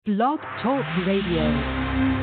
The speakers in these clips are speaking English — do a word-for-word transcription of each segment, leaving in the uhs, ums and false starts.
Blog Talk Radio.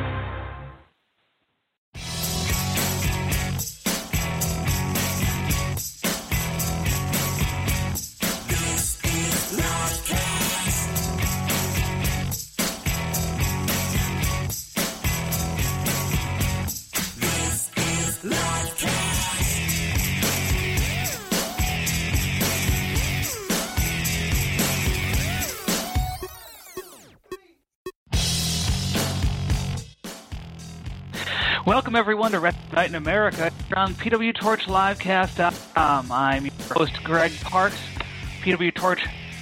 Welcome, everyone, to Wrestling Night in America on P W Torch Livecast dot com. I'm your host, Greg Parks, P W Torch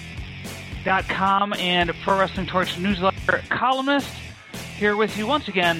dot com and Pro Wrestling Torch newsletter columnist, here with you once again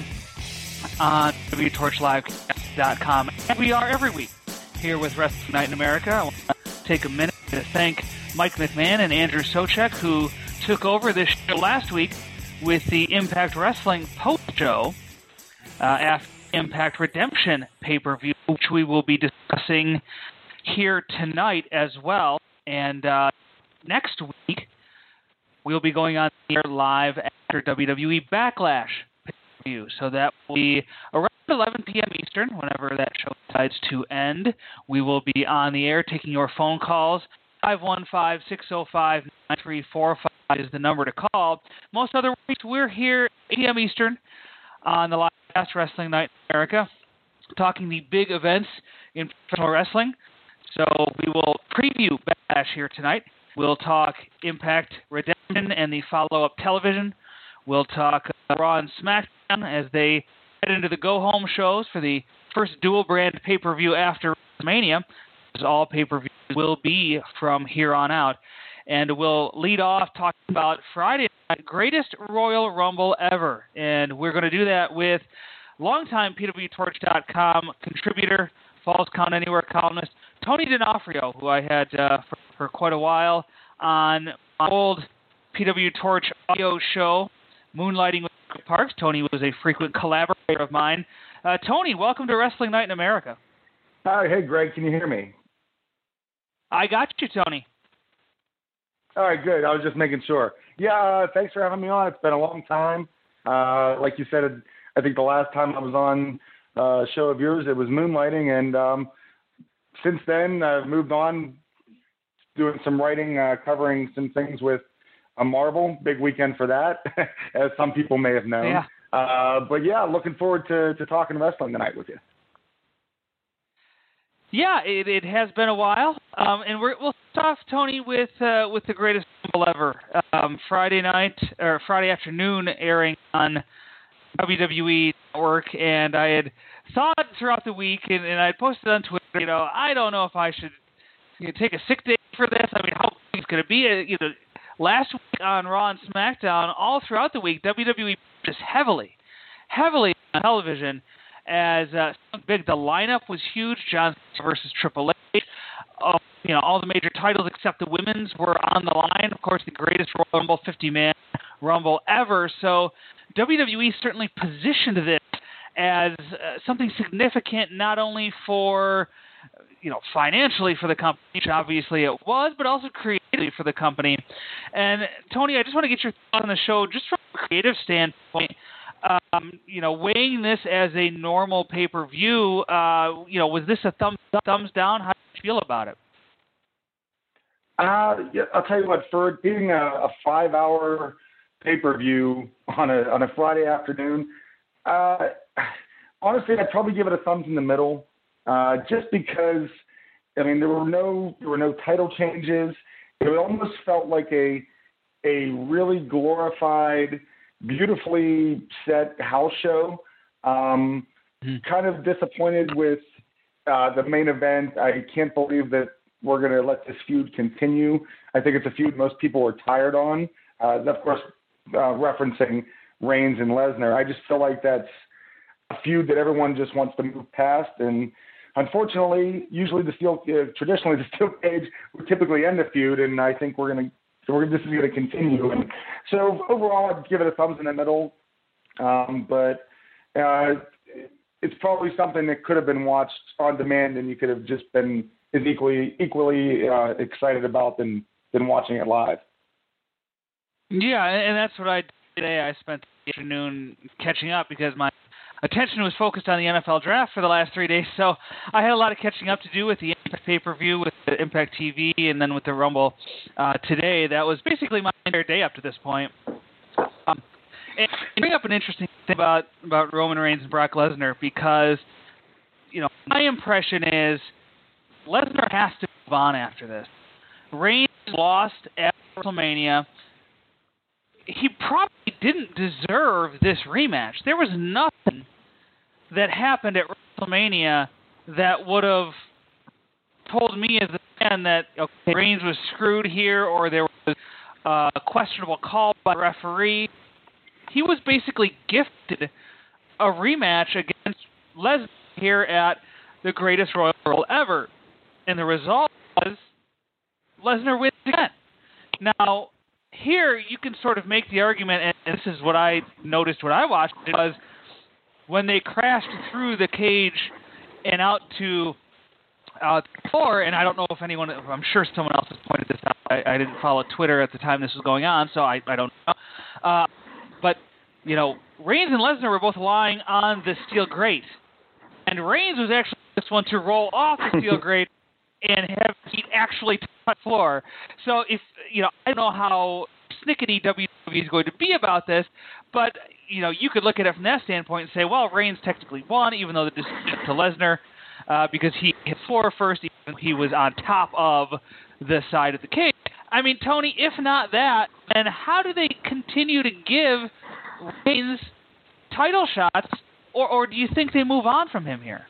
on P W Torch Livecast dot com. And we are every week here with Wrestling Night in America. I want to take a minute to thank Mike McMahon and Andrew Sochek, who took over this show last week with the Impact Wrestling post-show uh, after Impact Redemption pay-per-view, which we will be discussing here tonight as well. And uh, next week, we'll be going on here live after W W E Backlash pay-per-view. So that will be around eleven p.m. Eastern, whenever that show decides to end. We will be on the air taking your phone calls. five one five, six oh five, nine three four five is the number to call. Most other weeks, we're here at eight p.m. Eastern on the live Wrestling Night in America, talking the big events in professional wrestling. So we will preview Backlash here tonight. We'll talk Impact Redemption and the follow-up television. We'll talk uh, Raw and SmackDown as they head into the go-home shows for the first dual-brand pay-per-view after WrestleMania, as all pay-per-views will be from here on out. And we'll lead off talking about Friday night, greatest Royal Rumble ever. And we're going to do that with longtime P W Torch dot com contributor, Falls Count Anywhere columnist, Tony D'Onofrio, who I had uh, for, for quite a while on my old P W Torch audio show, Moonlighting with Greg Parks. Tony was a frequent collaborator of mine. Uh, Tony, welcome to Wrestling Night in America. Hi, hey, Greg, can you hear me? I got you, Tony. All right, good. I was just making sure. Yeah, uh, thanks for having me on. It's been a long time. Uh, like you said, I think the last time I was on uh, a show of yours, it was Moonlighting. And um, since then, I've moved on, doing some writing, uh, covering some things with a Marvel. Big weekend for that, as some people may have known. Yeah. Uh, but, yeah, looking forward to, to talking wrestling tonight with you. Yeah, it, it has been a while, um, and we're, we'll start off, Tony, with uh, with the greatest Rumble ever. Um, Friday night or Friday afternoon, airing on W W E Network, and I had thought throughout the week, and, and I had posted on Twitter, you know, I don't know if I should you know, take a sick day for this. I mean, how big is going to be? You know, last week on Raw and SmackDown, all throughout the week, W W E just heavily, heavily on television. As uh, big, the lineup was huge. John Cena versus Triple H. Uh, you know, all the major titles except the women's were on the line. Of course, the greatest Royal Rumble, fifty-man Rumble ever. So W W E certainly positioned this as uh, something significant, not only for, you know, financially for the company, which obviously it was, but also creatively for the company. And Tony, I just want to get your thoughts on the show, just from a creative standpoint. Um, you know, weighing this as a normal pay-per-view, uh, you know, was this a thumbs up, thumbs down? How do you feel about it? Uh, yeah, I'll tell you what, for being a, a five-hour pay-per-view on a on a Friday afternoon, uh, honestly, I'd probably give it a thumbs in the middle, uh, just because, I mean, there were no there were no title changes. It almost felt like a a really glorified, beautifully set house show. Um, mm-hmm. Kind of disappointed with uh, the main event. I can't believe that we're going to let this feud continue. I think it's a feud most people are tired on. Uh, of course, uh, referencing Reigns and Lesnar. I just feel like that's a feud that everyone just wants to move past. And unfortunately, usually the steel, uh, traditionally the steel cage would typically end the feud. And I think we're going to So we're, this is going to continue. And so overall, I'd give it a thumbs in the middle. Um, but uh, it's probably something that could have been watched on demand, and you could have just been as equally equally uh, excited about than than watching it live. Yeah, and that's what I today I spent the afternoon catching up because my attention was focused on the N F L draft for the last three days, so I had a lot of catching up to do with the Impact pay-per-view, with the Impact T V, and then with the Rumble uh, today. That was basically my entire day up to this point. Um, and you bring up an interesting thing about, about Roman Reigns and Brock Lesnar because, you know, my impression is Lesnar has to move on after this. Reigns lost at WrestleMania. He probably didn't deserve this rematch. There was nothing that happened at WrestleMania that would have told me as a fan that okay, Reigns was screwed here or there was uh, a questionable call by the referee. He was basically gifted a rematch against Lesnar here at the greatest Royal Rumble ever. And the result was Lesnar wins again. Now, here you can sort of make the argument, and this is what I noticed when I watched it, was when they crashed through the cage and out to uh, the floor, and I don't know if anyone, I'm sure someone else has pointed this out. I, I didn't follow Twitter at the time this was going on, so I, I don't know. Uh, but, you know, Reigns and Lesnar were both lying on the steel grate, and Reigns was actually the first one to roll off the steel grate and have he'd actually touch the floor. So if, you know, I don't know how snickety W W E is going to be about this, but, you know, you could look at it from that standpoint and say, well, Reigns technically won, even though the decision to Lesnar, uh, because he hit the floor first, even though he was on top of the side of the cage. I mean, Tony, if not that, then how do they continue to give Reigns title shots, or, or do you think they move on from him here?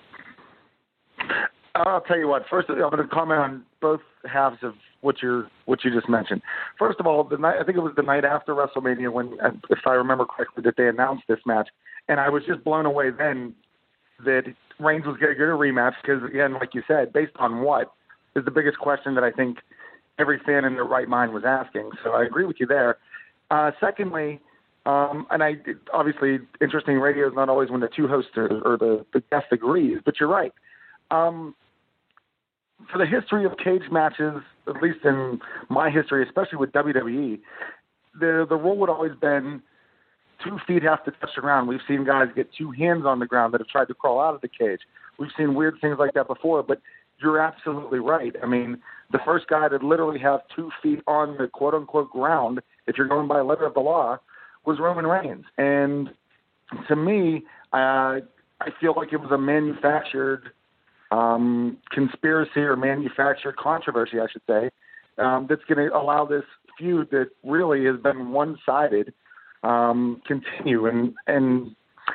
I'll tell you what. First, I'm going to comment on both halves of what you what you just mentioned. First of all, the night I think it was the night after WrestleMania when, if I remember correctly, that they announced this match, and I was just blown away then that Reigns was going to get a rematch because, again, like you said, based on what is the biggest question that I think every fan in their right mind was asking. So I agree with you there. Uh, secondly, um, and I obviously interesting radio is not always when the two hosts are, or the, the guest agrees, but you're right. Um, for the history of cage matches, at least in my history, especially with W W E, the the rule would always been two feet have to touch the ground. We've seen guys get two hands on the ground that have tried to crawl out of the cage. We've seen weird things like that before, but you're absolutely right. I mean, the first guy to literally have two feet on the quote-unquote ground, if you're going by letter of the law, was Roman Reigns. And to me, uh, I feel like it was a manufactured um, conspiracy or manufactured controversy, I should say, um, that's going to allow this feud that really has been one-sided um, continue. And and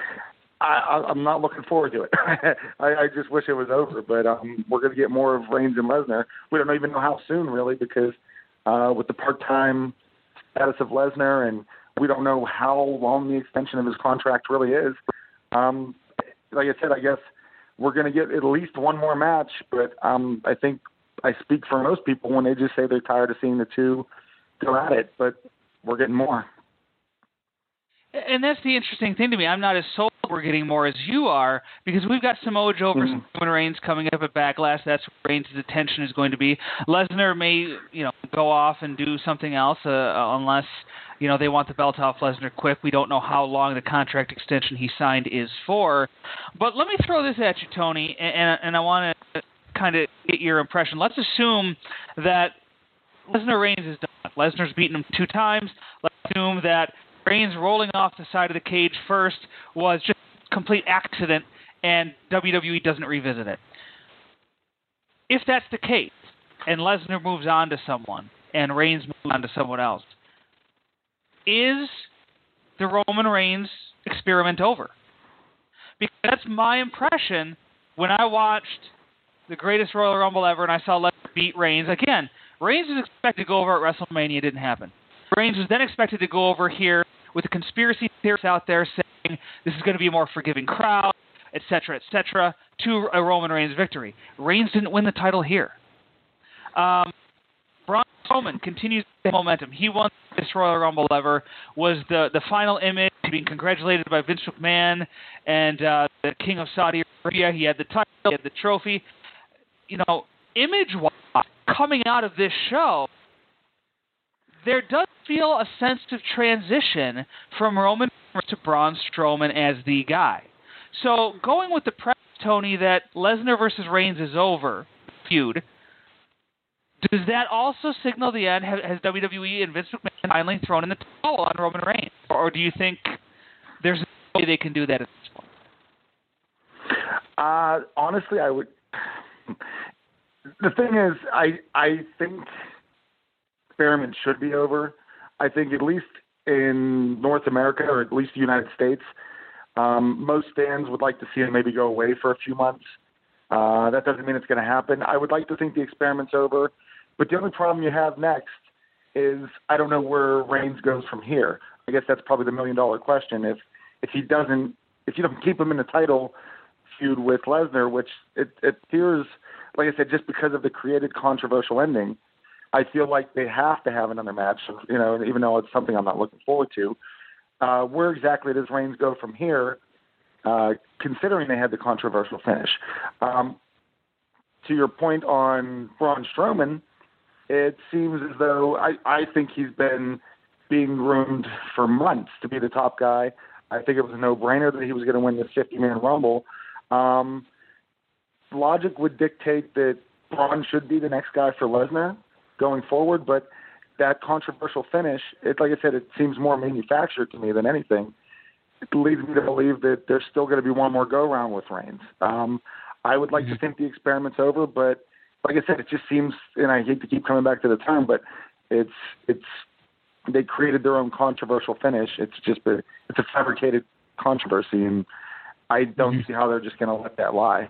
I, I'm not looking forward to it. I, I just wish it was over. But um, we're going to get more of Reigns and Lesnar. We don't even know how soon, really, because uh, with the part-time status of Lesnar, and we don't know how long the extension of his contract really is. Um, like I said, I guess we're going to get at least one more match, but um, I think I speak for most people when they just say they're tired of seeing the two go at it, but we're getting more. And that's the interesting thing to me. I'm not as sold we're getting more as you are, because we've got Samoa Joe versus mm-hmm. Roman Reigns coming up at Backlash. That's where Reigns' attention is going to be. Lesnar may, you know, go off and do something else uh, unless, you know, they want the belt off Lesnar quick. We don't know how long the contract extension he signed is for. But let me throw this at you, Tony, and, and I want to kind of get your impression. Let's assume that Lesnar Reigns is done. Lesnar's beaten him two times. Let's assume that Reigns rolling off the side of the cage first was just a complete accident, and W W E doesn't revisit it. If that's the case, and Lesnar moves on to someone, and Reigns moves on to someone else, is the Roman Reigns experiment over? Because that's my impression when I watched the greatest Royal Rumble ever, and I saw Lesnar beat Reigns. Again, Reigns was expected to go over at WrestleMania. It didn't happen. Reigns was then expected to go over here with the conspiracy theorists out there saying this is going to be a more forgiving crowd, et cetera, et cetera, to a Roman Reigns victory. Reigns didn't win the title here. Um, Braun Strowman continues the momentum. He won this Royal Rumble ever, was the, the final image, being congratulated by Vince McMahon and uh, the King of Saudi Arabia. He had the title, he had the trophy. You know, image-wise, coming out of this show, there does feel a sense of transition from Roman to Braun Strowman as the guy. So going with the premise, Tony, that Lesnar versus Reigns is over feud, does that also signal the end? Has, has W W E and Vince McMahon finally thrown in the towel on Roman Reigns? Or do you think there's no way they can do that at this point? Uh, honestly, I would. The thing is, I I think experiment should be over. I think at least in North America, or at least the United States, um, most fans would like to see him maybe go away for a few months. Uh, that doesn't mean it's going to happen. I would like to think the experiment's over, but the only problem you have next is I don't know where Reigns goes from here. I guess that's probably the million dollar question. If if he doesn't, if you don't keep him in the title feud with Lesnar, which it, it appears, like I said, just because of the created controversial ending, I feel like they have to have another match. You know, even though it's something I'm not looking forward to. Uh, where exactly does Reigns go from here? Uh, considering they had the controversial finish. Um, to your point on Braun Strowman, it seems as though I, I think he's been being groomed for months to be the top guy. I think it was a no-brainer that he was going to win the fifty-man Rumble. Um, logic would dictate that Braun should be the next guy for Lesnar going forward, but that controversial finish, it, like I said, it seems more manufactured to me than anything. It leads me to believe that there's still going to be one more go-round with Reigns. Um, I would like mm-hmm. to think the experiment's over, but like I said, it just seems, and I hate to keep coming back to the term, but it's it's they created their own controversial finish. It's just a, it's a fabricated controversy, and I don't mm-hmm. see how they're just going to let that lie.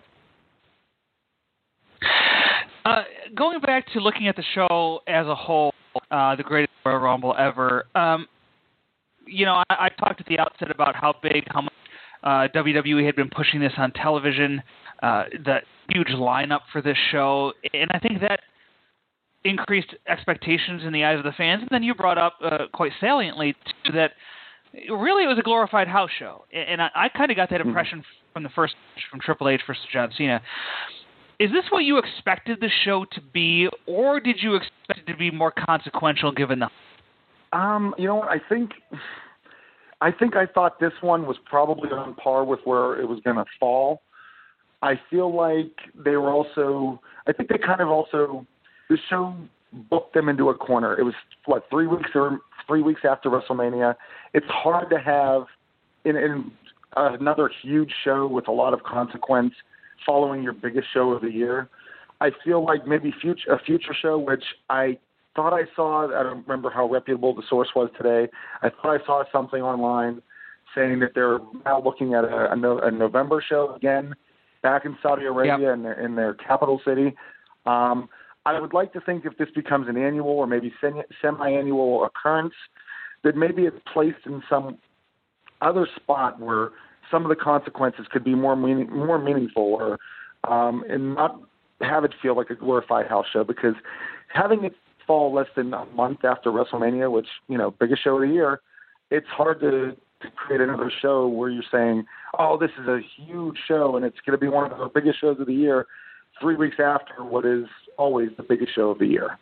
Uh, going back to looking at the show as a whole, uh, the greatest Royal Rumble ever, um, you know, I, I talked at the outset about how big, how much uh, W W E had been pushing this on television, uh, the huge lineup for this show, and I think that increased expectations in the eyes of the fans. And then you brought up uh, quite saliently too, that really it was a glorified house show, and I, I kind of got that impression mm-hmm. from the first from Triple H versus John Cena. Is this what you expected the show to be, or did you expect it to be more consequential given the... Um, you know what, I think I think I thought this one was probably on par with where it was going to fall. I feel like they were also, I think they kind of also, the show booked them into a corner. It was, what, three weeks or three weeks after WrestleMania. It's hard to have, in, in another huge show with a lot of consequence, following your biggest show of the year. I feel like maybe future, a future show, which I thought I saw, I don't remember how reputable the source was today. I thought I saw something online saying that they're now looking at a, a, no, a November show again, back in Saudi Arabia yep. in, their, in their capital city. Um, I would like to think if this becomes an annual or maybe semi-annual occurrence, that maybe it's placed in some other spot where some of the consequences could be more meaning, more meaningful, or um, and not have it feel like a glorified house show. Because having it fall less than a month after WrestleMania, which, you know, biggest show of the year, it's hard to, to create another show where you're saying, oh, this is a huge show and it's going to be one of the biggest shows of the year three weeks after what is always the biggest show of the year.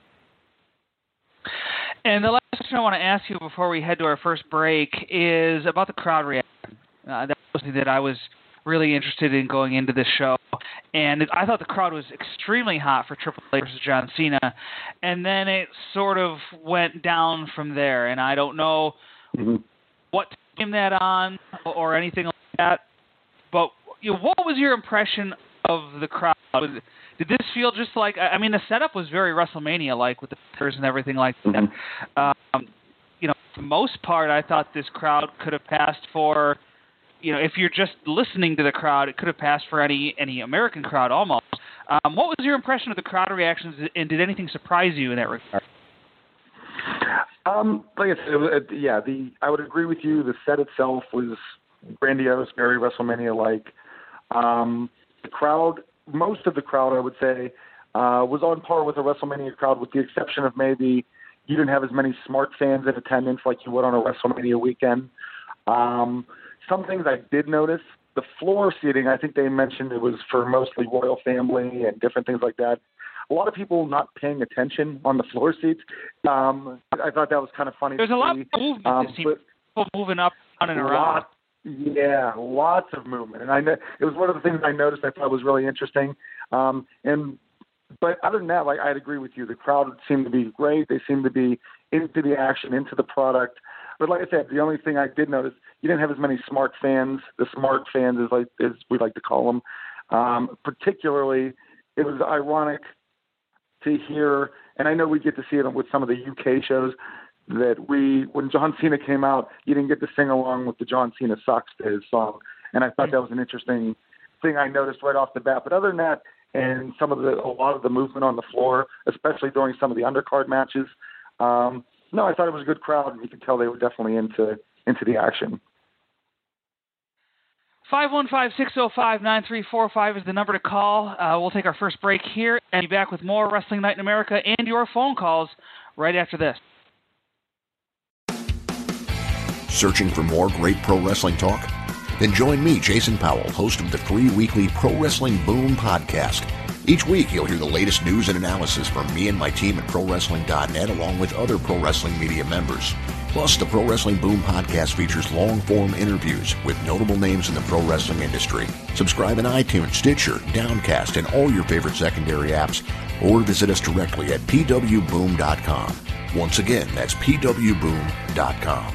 And the last question I want to ask you before we head to our first break is about the crowd reaction. Uh, that was something that I was really interested in going into this show. And I thought the crowd was extremely hot for Triple H versus John Cena. And then it sort of went down from there. And I don't know mm-hmm. what to blame that on or anything like that. But you know, what was your impression of the crowd? Did this feel just like, I mean, the setup was very WrestleMania-like with the pictures and everything like that. Mm-hmm. Um, you know, for the most part, I thought this crowd could have passed for, you know, if you're just listening to the crowd, it could have passed for any any American crowd almost. Um, what was your impression of the crowd reactions, and did anything surprise you in that regard? Um, like I said, yeah, the I would agree with you. The set itself was grandiose, very WrestleMania-like. Um, the crowd, most of the crowd, I would say, uh, was on par with a WrestleMania crowd, with the exception of maybe you didn't have as many smart fans in attendance like you would on a WrestleMania weekend. Um, Some things I did notice, the floor seating, I think they mentioned it was for mostly royal family and different things like that. a lot of people not paying attention on the floor seats. Um, I thought that was kind of funny. There's to a lot see. of movement. Um, it seems people moving up and around. Lot, yeah, lots of movement, and I know it was one of the things I noticed. I thought was really interesting. Um, and but other than that, like I'd agree with you. The crowd seemed to be great. They seemed to be into the action, into the product. But like I said, the only thing I did notice, you didn't have as many smart fans. The smart fans, as like as we like to call them. Um, particularly, it was ironic to hear, and I know we get to see it with some of the U K shows, that we, when John Cena came out, you didn't get to sing along with the John Cena Sucks to his song. And I thought that was an interesting thing I noticed right off the bat. But other than that, and some of the, a lot of the movement on the floor, especially during some of the undercard matches, um, no, I thought it was a good crowd, and you could tell they were definitely into into the action. five one five, six oh five, nine three four five is the number to call. Uh, we'll take our first break here and be back with more Wrestling Night in America and your phone calls right after this. Searching for more great pro wrestling talk? Then join me, Jason Powell, host of the free weekly Pro Wrestling Boom podcast. Each week, you'll hear the latest news and analysis from me and my team at Pro Wrestling dot net, along with other Pro Wrestling Media members. Plus, the Pro Wrestling Boom podcast features long-form interviews with notable names in the pro wrestling industry. Subscribe in iTunes, Stitcher, Downcast, and all your favorite secondary apps, or visit us directly at P W boom dot com. Once again, that's P W boom dot com.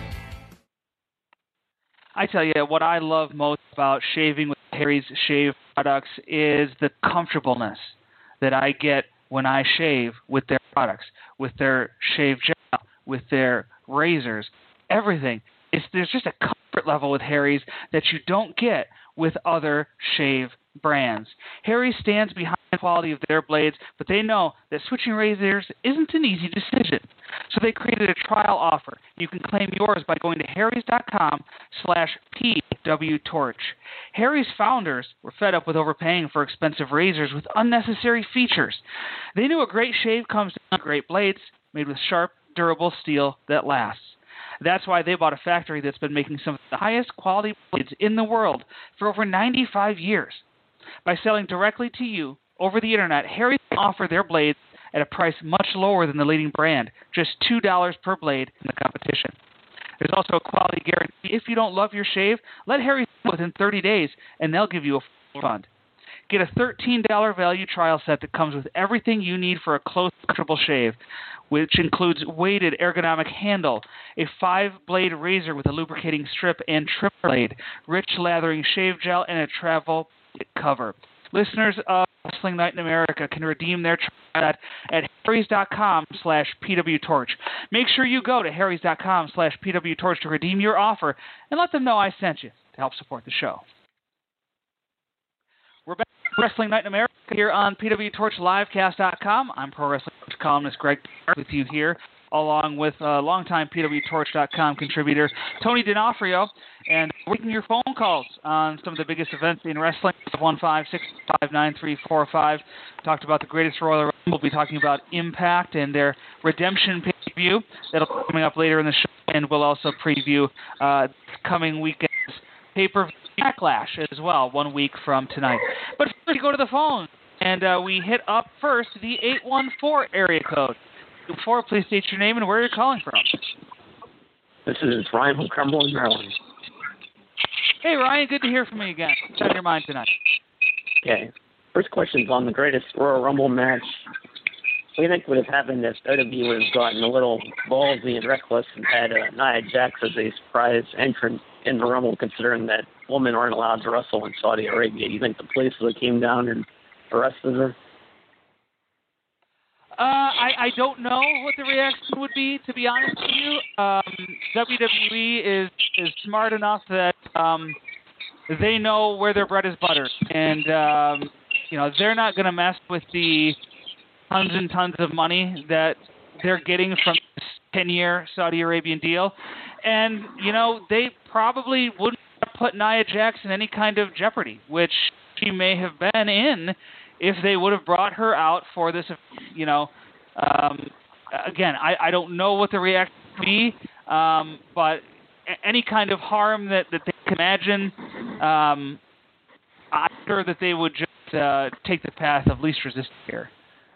I tell you, what I love most about shaving with Harry's Shave products is the comfortableness that I get when I shave with their products, with their shave gel, with their razors, everything. It's, there's just a comfort level with Harry's that you don't get with other shave brands. Harry's stands behind the quality of their blades, but they know that switching razors isn't an easy decision. So they created a trial offer. You can claim yours by going to harrys.com slash pwtorch. Harry's founders were fed up with overpaying for expensive razors with unnecessary features. They knew a great shave comes with great blades made with sharp, durable steel that lasts. That's why they bought a factory that's been making some of the highest quality blades in the world for over ninety-five years. By selling directly to you over the internet, Harry's can offer their blades at a price much lower than the leading brand, just two dollars per blade in the competition. There's also a quality guarantee. If you don't love your shave, let Harry's know within thirty days, and they'll give you a full refund. Get a thirteen dollars value trial set that comes with everything you need for a close, comfortable shave, which includes weighted ergonomic handle, a five-blade razor with a lubricating strip and trim blade, rich lathering shave gel, and a travel cover. Listeners of Wrestling Night in America can redeem their trial at, at harrys.com slash pwtorch. Make sure you go to harrys.com slash pwtorch to redeem your offer and let them know I sent you to help support the show. We're back to Wrestling Night in America here on P W Torch Livecast dot com. I'm Pro Wrestling Torch columnist Greg Park with you here, along with uh, longtime P W Torch dot com contributor Tony D'Onofrio, and we're taking your phone calls on some of the biggest events in wrestling. five one five, six five, nine three four five. Talked about the greatest Royal Rumble. We'll be talking about Impact and their Redemption pay-per-view. That'll be coming up later in the show, and we'll also preview uh, coming weekend's pay-per-view Backlash as well, one week from tonight. But first, we go to the phone, and uh, we hit up first the eight one four area code. Before, please state your name and where you're calling from. This is Ryan from Cumberland, Maryland. Hey, Ryan, good to hear from you again. What's on your mind tonight? Okay. First question is on the greatest Royal Rumble match. What do you think would have happened if W W E would have gotten a little ballsy and reckless and had uh, Nia Jax as a surprise entrant in the Rumble, considering that women aren't allowed to wrestle in Saudi Arabia? Do you think the police would have came down and arrested her? Uh, I, I don't know what the reaction would be, to be honest with you. Um, W W E is, is smart enough that um, they know where their bread is buttered. And, um, you know, they're not going to mess with the tons and tons of money that they're getting from this ten-year Saudi Arabian deal. And, you know, they probably wouldn't put Nia Jax in any kind of jeopardy, which she may have been in if they would have brought her out for this, you know. Um, again, I, I don't know what the reaction would be, um, but any kind of harm that, that they can imagine, um, I'm sure that they would just uh, take the path of least resistance here.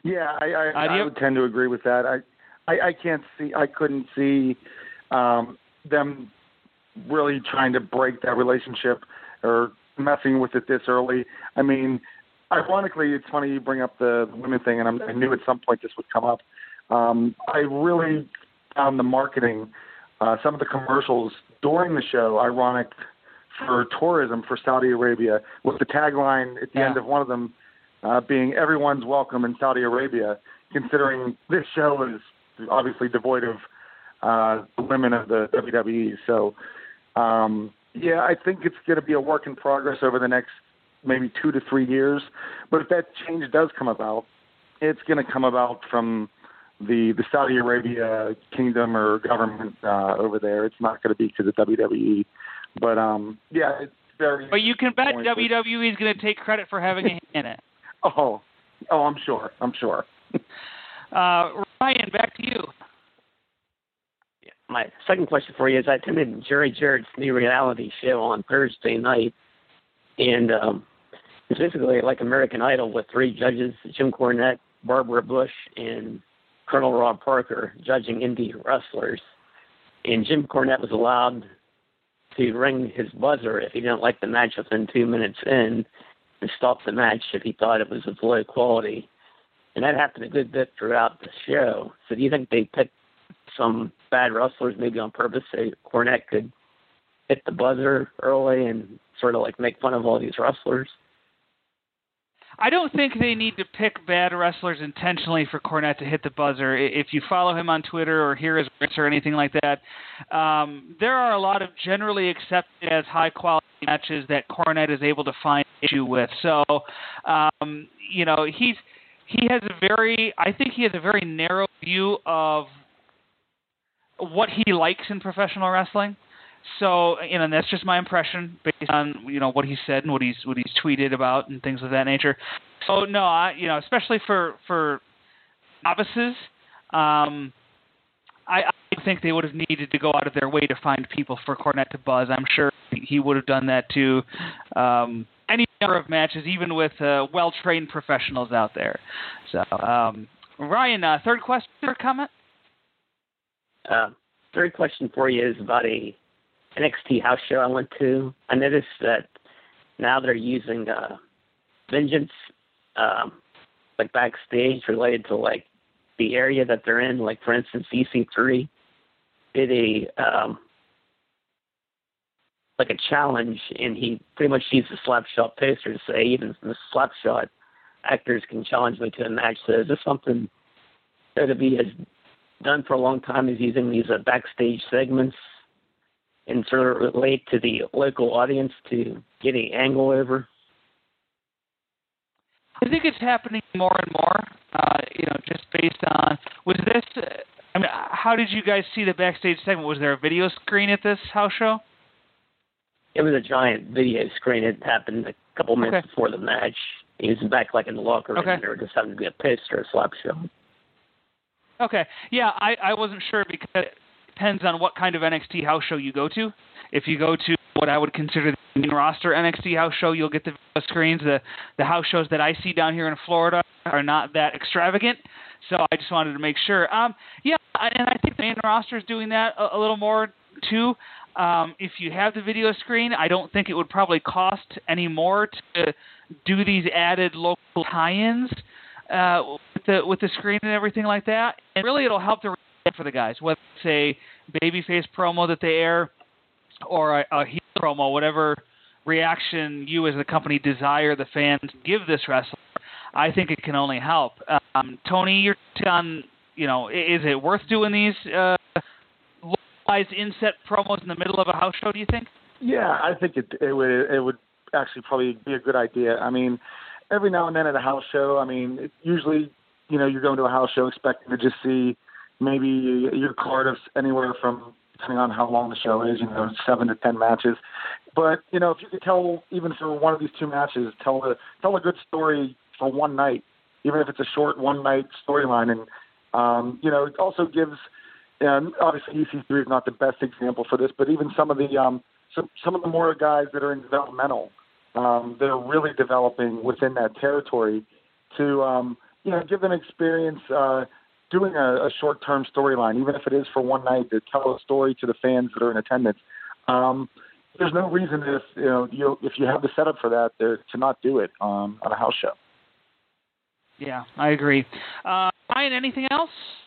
Yeah, I, I, Uh, I you- would tend to agree with that. I, I, I can't see, I couldn't see um, them really trying to break that relationship or messing with it this early. I mean, ironically, it's funny you bring up the women thing, and I'm, I knew at some point this would come up. Um, I really found the marketing, uh, some of the commercials during the show, ironic for tourism for Saudi Arabia, with the tagline at the Yeah. end of one of them uh, being "Everyone's welcome in Saudi Arabia," considering this show is obviously devoid of uh, the women of the W W E. So, um, yeah, I think it's going to be a work in progress over the next maybe two to three years. But if that change does come about, it's going to come about from the, the Saudi Arabia kingdom or government uh, over there. It's not going to be to the W W E. But, um, yeah, it's very... But you can bet point. W W E is going to take credit for having a hand in it. Oh, oh, I'm sure. I'm sure. Uh, Ryan, back to you. My second question for you is I attended Jerry Jarrett's new reality show on Thursday night, and um, it's basically like American Idol with three judges, Jim Cornette, Barbara Bush, and Colonel Rob Parker, judging indie wrestlers. And Jim Cornette was allowed to ring his buzzer if he didn't like the match within two minutes in, and stop the match if he thought it was of low quality. And that happened a good bit throughout the show. So do you think they picked some bad wrestlers maybe on purpose so Cornette could hit the buzzer early and sort of like make fun of all these wrestlers? I don't think they need to pick bad wrestlers intentionally for Cornette to hit the buzzer. If you follow him on Twitter or hear his rants or anything like that, um, there are a lot of generally accepted as high-quality matches that Cornette is able to find issue with. So, um, you know, he's he has a very, I think he has a very narrow view of what he likes in professional wrestling. So, you know, and that's just my impression based on, you know, what he said and what he's what he's tweeted about and things of that nature. So, no, I, you know, especially for for novices, um, I, I think they would have needed to go out of their way to find people for Cornette to buzz. I'm sure he would have done that too. Um, any number of matches, even with uh, well-trained professionals out there. So, um, Ryan, uh, third question or comment? Uh, third question for you is about a N X T house show I went to. I noticed that now they're using uh, Vengeance um, like backstage related to like the area that they're in. Like for instance, E C three did a um, like a challenge, and he pretty much used the Slapshot poster to say even the Slapshot actors can challenge me to a match. So is this something W W E has done for a long time, is using these uh, backstage segments and sort of relate to the local audience to get an angle over? I think it's happening more and more, uh, you know, just based on, was this, uh, I mean, how did you guys see the backstage segment? Was there a video screen at this house show? It was a giant video screen. It happened a couple minutes Okay. before the match. He was back like in the locker room, Okay. and there just happened to be a poster, a slap show. Okay. Yeah, I, I wasn't sure because it depends on what kind of N X T house show you go to. If you go to what I would consider the main roster N X T house show, you'll get the video screens. The the house shows that I see down here in Florida are not that extravagant, so I just wanted to make sure. Um, yeah, and I think the main roster is doing that a, a little more too. Um, if you have the video screen, I don't think it would probably cost any more to do these added local tie-ins uh, with the with the screen and everything like that. And really, it'll help the reaction for the guys, whether it's a babyface promo that they air or a, a heel promo, whatever reaction you as the company desire the fans give this wrestler. I think it can only help. Um, Tony, you're on. You know, is it worth doing these uh, localized inset promos in the middle of a house show? Do you think? Yeah, I think it it would it would actually probably be a good idea. I mean, every now and then at a house show, I mean, it, usually, you know, you're going to a house show expecting to just see maybe your card of anywhere from, depending on how long the show is, you know, seven to ten matches. But, you know, if you could tell, even for one of these two matches, tell a, tell a good story for one night, even if it's a short one-night storyline. And, um, you know, it also gives, and obviously E C three is not the best example for this, but even some of the um, some, some of the more guys that are in developmental, um, they're really developing within that territory to um, you know, give them experience uh, doing a, a short-term storyline, even if it is for one night, to tell a story to the fans that are in attendance. Um, there's no reason if you know you if you have the setup for that there, to not do it um, on a house show. Yeah, I agree. Uh, Ryan, anything else?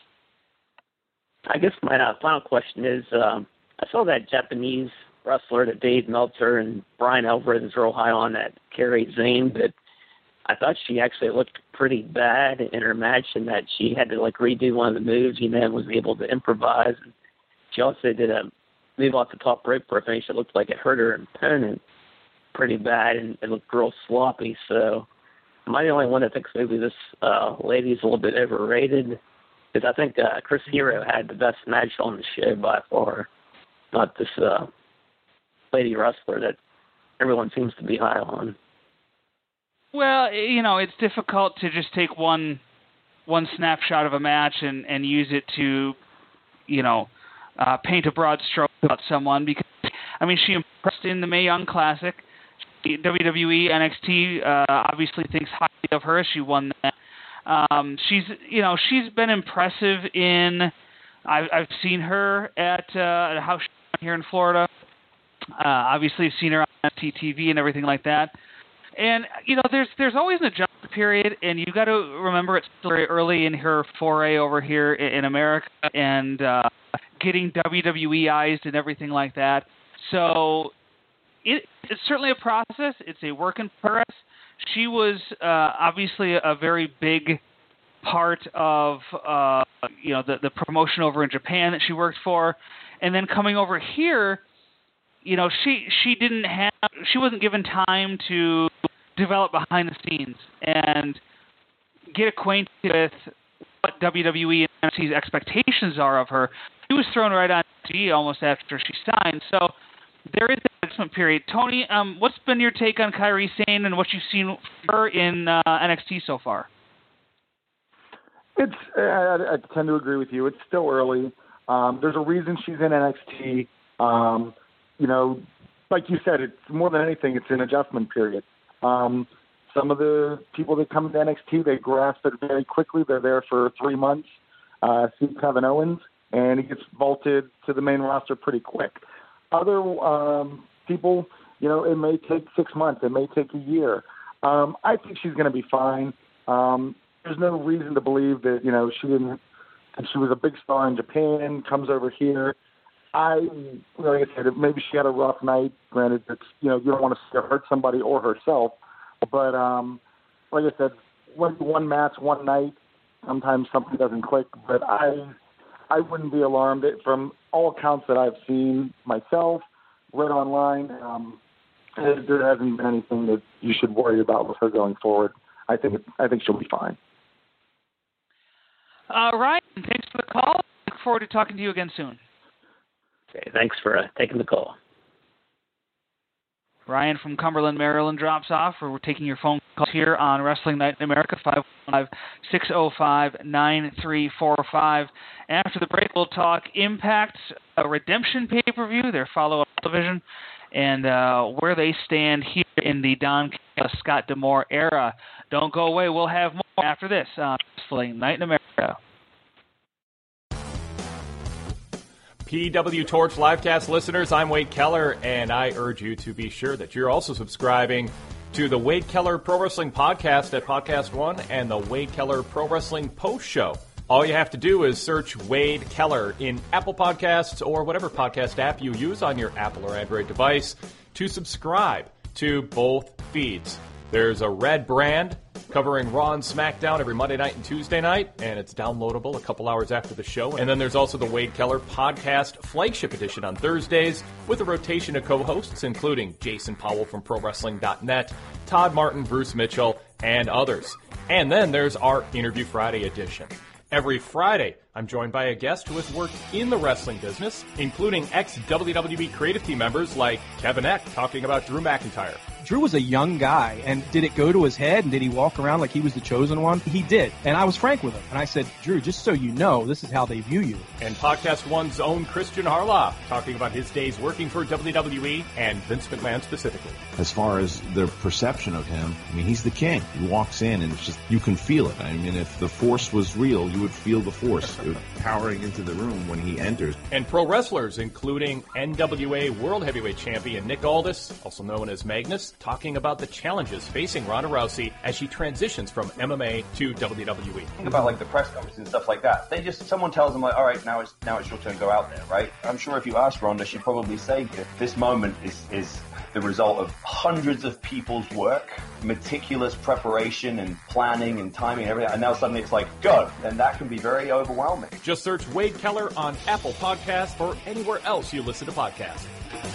I guess my uh, final question is, um, I saw that Japanese wrestler that Dave Meltzer and Brian Alvarez is real high on, that Kairi Sane, but I thought she actually looked pretty bad in her match, and that she had to like redo one of the moves, and then was able to improvise. And she also did a move off the top rope for a finish that looked like it hurt her opponent pretty bad, and it looked real sloppy. So am I the only one that thinks maybe this uh, lady's a little bit overrated? Because I think uh, Chris Hero had the best match on the show by far, not this uh, lady wrestler that everyone seems to be high on. Well, you know, it's difficult to just take one one snapshot of a match and, and use it to, you know, uh, paint a broad stroke about someone. Because, I mean, she impressed in the Mae Young Classic. W W E, N X T uh, obviously thinks highly of her. She won that. Um, she's, you know, she's been impressive in. I've, I've seen her at, uh, at a house show here in Florida. Uh, obviously, I've seen her on T V and everything like that. And you know, there's there's always an adjustment period, and you got to remember it's still very early in her foray over here in, in America, and uh, getting W W E-ized and everything like that. So it, it's certainly a process. It's a work in progress. She was uh, obviously a very big part of uh, you know the, the promotion over in Japan that she worked for, and then coming over here, you know she she didn't have she wasn't given time to develop behind the scenes and get acquainted with what W W E and N X T's expectations are of her. She was thrown right on T V almost after she signed, so there is an adjustment period. Tony, um, what's been your take on Kairi Sane and what you've seen of her in uh, N X T so far? It's I, I tend to agree with you. It's still early. Um, there's a reason she's in N X T. Um, you know, like you said, it's more than anything, it's an adjustment period. Um, some of the people that come to N X T, they grasp it very quickly. They're there for three months. Uh, see Kevin Owens, and he gets vaulted to the main roster pretty quick. Other um, people, you know, it may take six months. It may take a year. Um, I think she's going to be fine. Um, there's no reason to believe that, you know, she didn't, and she was a big star in Japan, comes over here. I, like I said, maybe she had a rough night. Granted, it's, you know, you don't want to see her hurt somebody or herself. But um, like I said, one, one match, one night, sometimes something doesn't click. But I, I wouldn't be alarmed. It, from all accounts that I've seen myself, read online, um, there hasn't been anything that you should worry about with her going forward. I think, I think she'll be fine. Uh, Ryan, thanks for the call. Look forward to talking to you again soon. Okay, thanks for uh, taking the call. Ryan from Cumberland, Maryland drops off. We're taking your phone calls here on Wrestling Night in America, five one five, six oh five, nine three four five. After the break, we'll talk Impact, a Redemption pay-per-view, their follow-up television, and uh, where they stand here in the Don Callis, Scott D'Amore era. Don't go away. We'll have more after this on Wrestling Night in America. P W Torch Livecast listeners, I'm Wade Keller, and I urge you to be sure that you're also subscribing to the Wade Keller Pro Wrestling Podcast at Podcast One and the Wade Keller Pro Wrestling Post Show. All you have to do is search Wade Keller in Apple Podcasts or whatever podcast app you use on your Apple or Android device to subscribe to both feeds. There's a red brand covering Raw and SmackDown every Monday night and Tuesday night, and it's downloadable a couple hours after the show. And then there's also the Wade Keller Podcast Flagship Edition on Thursdays with a rotation of co-hosts, including Jason Powell from Pro Wrestling dot net, Todd Martin, Bruce Mitchell, and others. And then there's our Interview Friday edition. Every Friday, I'm joined by a guest who has worked in the wrestling business, including ex-W W E creative team members like Kevin Eck talking about Drew McIntyre, Drew was a young guy, and did it go to his head, and did he walk around like he was the chosen one? He did, and I was frank with him, and I said, Drew, just so you know, this is how they view you. And Podcast One's own Christian Harloff talking about his days working for W W E and Vince McMahon specifically. As far as the perception of him, I mean, he's the king. He walks in, and it's just, you can feel it. I mean, if the Force was real, you would feel the Force powering into the room when he enters. And pro wrestlers, including N W A World Heavyweight Champion Nick Aldis, also known as Magnus, talking about the challenges facing Ronda Rousey as she transitions from M M A to W W E. Think about like the press conferences and stuff like that. They just, someone tells them like, all right, now it's now it's your turn to go out there, right? I'm sure if you ask Ronda, she'd probably say this moment is is the result of hundreds of people's work, meticulous preparation and planning and timing and everything, and now suddenly it's like, go, and that can be very overwhelming. Just search Wade Keller on Apple Podcasts or anywhere else you listen to podcasts.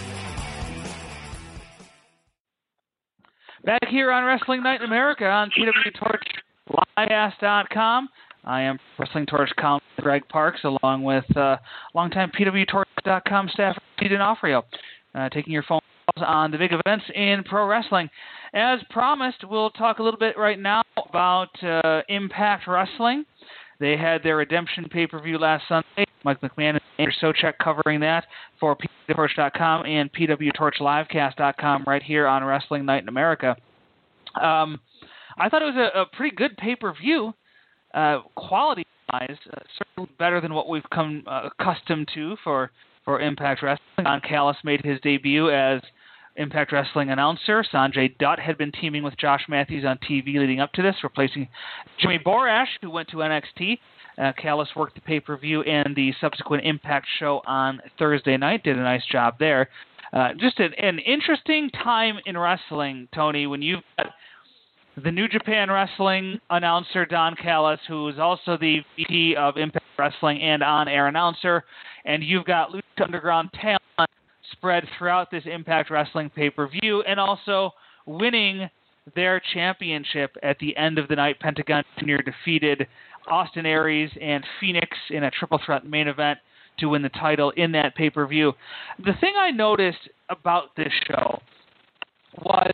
Back here on Wrestling Night in America on P W Torch Livecast dot com. I am Wrestling Torch columnist Greg Parks, along with uh, longtime P W Torch dot com staffer Steve D'Onofrio, uh, taking your phone calls on the big events in pro wrestling. As promised, we'll talk a little bit right now about uh, Impact Wrestling. They had their Redemption pay-per-view last Sunday. Mike McMahon and Andrew Socek covering that for P W Torch dot com and P W Torch Livecast dot com right here on Wrestling Night in America. Um, I thought it was a, a pretty good pay-per-view, uh, quality-wise, uh, certainly better than what we've come uh, accustomed to for, for Impact Wrestling. Don Callis made his debut as Impact Wrestling announcer. Sanjay Dutt had been teaming with Josh Matthews on T V leading up to this, replacing Jimmy Borash, who went to N X T. Uh, Callis worked the pay-per-view and the subsequent Impact show on Thursday night, did a nice job there. Uh, just an, an interesting time in wrestling, Tony, when you've got the New Japan Wrestling announcer, Don Callis, who is also the V P of Impact Wrestling and on-air announcer, and you've got Lucha Underground talent spread throughout this Impact Wrestling pay-per-view, and also winning their championship at the end of the night. Pentagon Junior defeated Austin Aries and Phoenix in a triple threat main event to win the title in that pay-per-view. The thing I noticed about this show was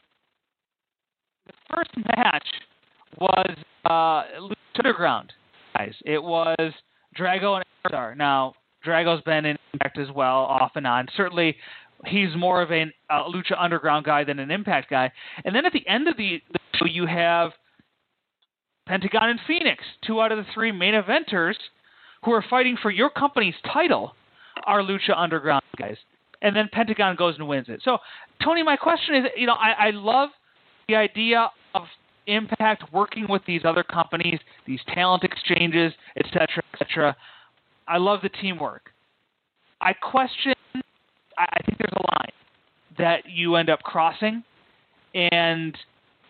the first match was uh, Lucha Underground, guys. It was Drago and Arizar. Now, Drago's been in Impact as well, off and on. Certainly, he's more of a uh, Lucha Underground guy than an Impact guy. And then at the end of the, the show, you have Pentagon and Phoenix, two out of the three main eventers who are fighting for your company's title are Lucha Underground guys. And then Pentagon goes and wins it. So, Tony, my question is, you know, I, I love the idea of Impact working with these other companies, these talent exchanges, et cetera, et cetera. I love the teamwork. I question, I think there's a line that you end up crossing, and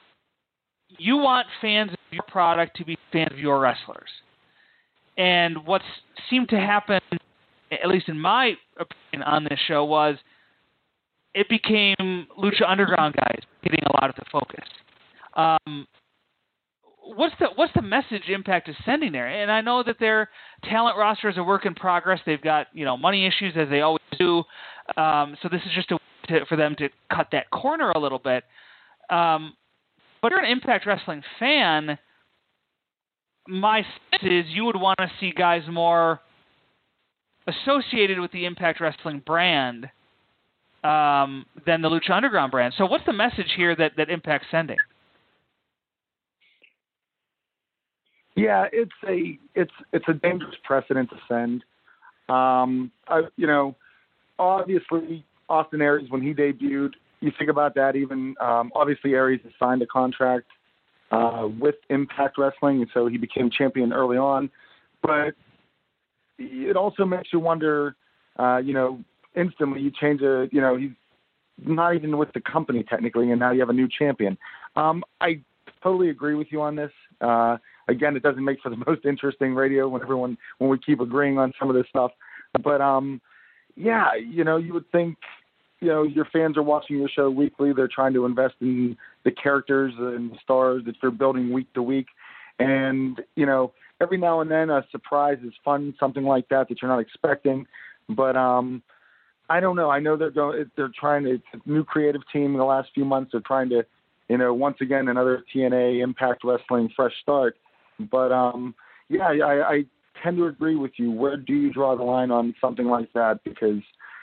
you want fans of your product to be fans of your wrestlers. And what's seemed to happen, at least in my opinion on this show, was it became Lucha Underground guys getting a lot of the focus. Um, what's the what's the message Impact is sending there? And I know that their talent roster is a work in progress. They've got, you know, money issues as they always do. Um, so this is just a way to, for them to cut that corner a little bit. Um, but if you're an Impact Wrestling fan, my sense is you would want to see guys more associated with the Impact Wrestling brand um, than the Lucha Underground brand. So what's the message here that, that Impact's sending? Yeah, it's a it's it's a dangerous precedent to send. Um, I, you know, obviously Austin Aries, when he debuted, you think about that. Even um, obviously Aries has signed a contract uh, with Impact Wrestling, and so he became champion early on. But it also makes you wonder. Uh, you know, instantly you change a. You know, he's not even with the company technically, and now you have a new champion. Um, I totally agree with you on this. Uh, Again, it doesn't make for the most interesting radio when everyone when we keep agreeing on some of this stuff. But um, yeah, you know, you would think, you know, your fans are watching your show weekly. They're trying to invest in the characters and the stars that you're building week to week. And, you know, every now and then a surprise is fun, something like that that you're not expecting. But um, I don't know. I know they're going. They're trying to. It's a new creative team in the last few months. They're trying to, you know, once again another T N A Impact Wrestling fresh start. But um, yeah, I, I tend to agree with you. Where do you draw the line on something like that? Because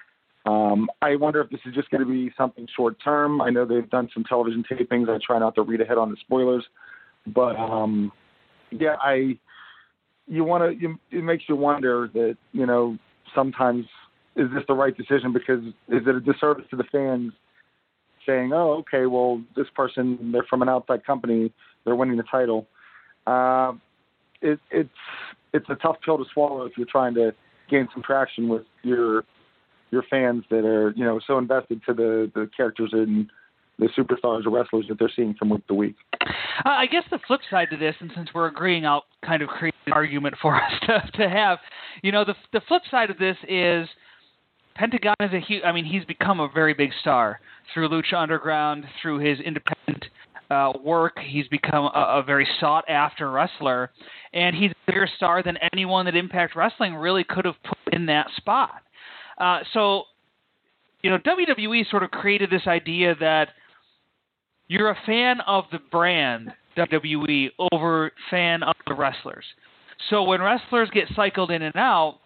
um, I wonder if this is just going to be something short term. I know they've done some television tapings. I try not to read ahead on the spoilers, but um, yeah, I. You want to. You, it makes you wonder that, you know, sometimes. Is this the right decision? Because is it a disservice to the fans saying, oh, okay, well, this person, they're from an outside company, they're winning the title. Uh, it, it's it's a tough pill to swallow if you're trying to gain some traction with your your fans that are, you know, so invested to the, the characters and the superstars or wrestlers that they're seeing from week to week. Uh, I guess the flip side to this, and since we're agreeing, I'll kind of create an argument for us to, to have, you know, the the flip side of this is Pentagon is a huge, I mean, he's become a very big star through Lucha Underground, through his independent uh, work. He's become a, a very sought-after wrestler, and he's a bigger star than anyone that Impact Wrestling really could have put in that spot. Uh, so, you know, W W E sort of created this idea that you're a fan of the brand W W E over fan of the wrestlers. So when wrestlers get cycled in and out,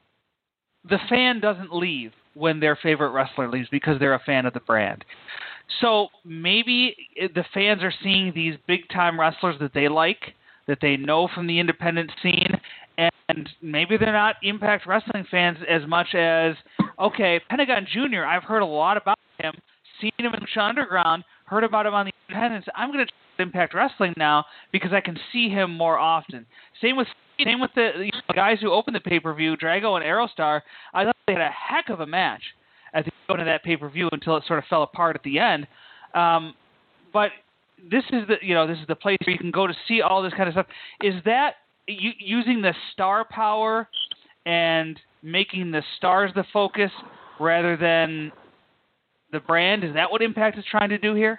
the fan doesn't leave when their favorite wrestler leaves because they're a fan of the brand. So maybe the fans are seeing these big-time wrestlers that they like, that they know from the independent scene, and maybe they're not Impact Wrestling fans as much as, okay, Pentagon Junior, I've heard a lot about him, seen him in Lucha Underground, heard about him on the independents. I'm going to check out Impact Wrestling now because I can see him more often. Same with Same with the, you know, guys who opened the pay-per-view, Drago and Aerostar. I thought they had a heck of a match at the beginning of that pay-per-view until it sort of fell apart at the end. Um, but this is the, you know, this is the place where you can go to see all this kind of stuff. Is that you, using the star power and making the stars the focus rather than the brand? Is that what Impact is trying to do here?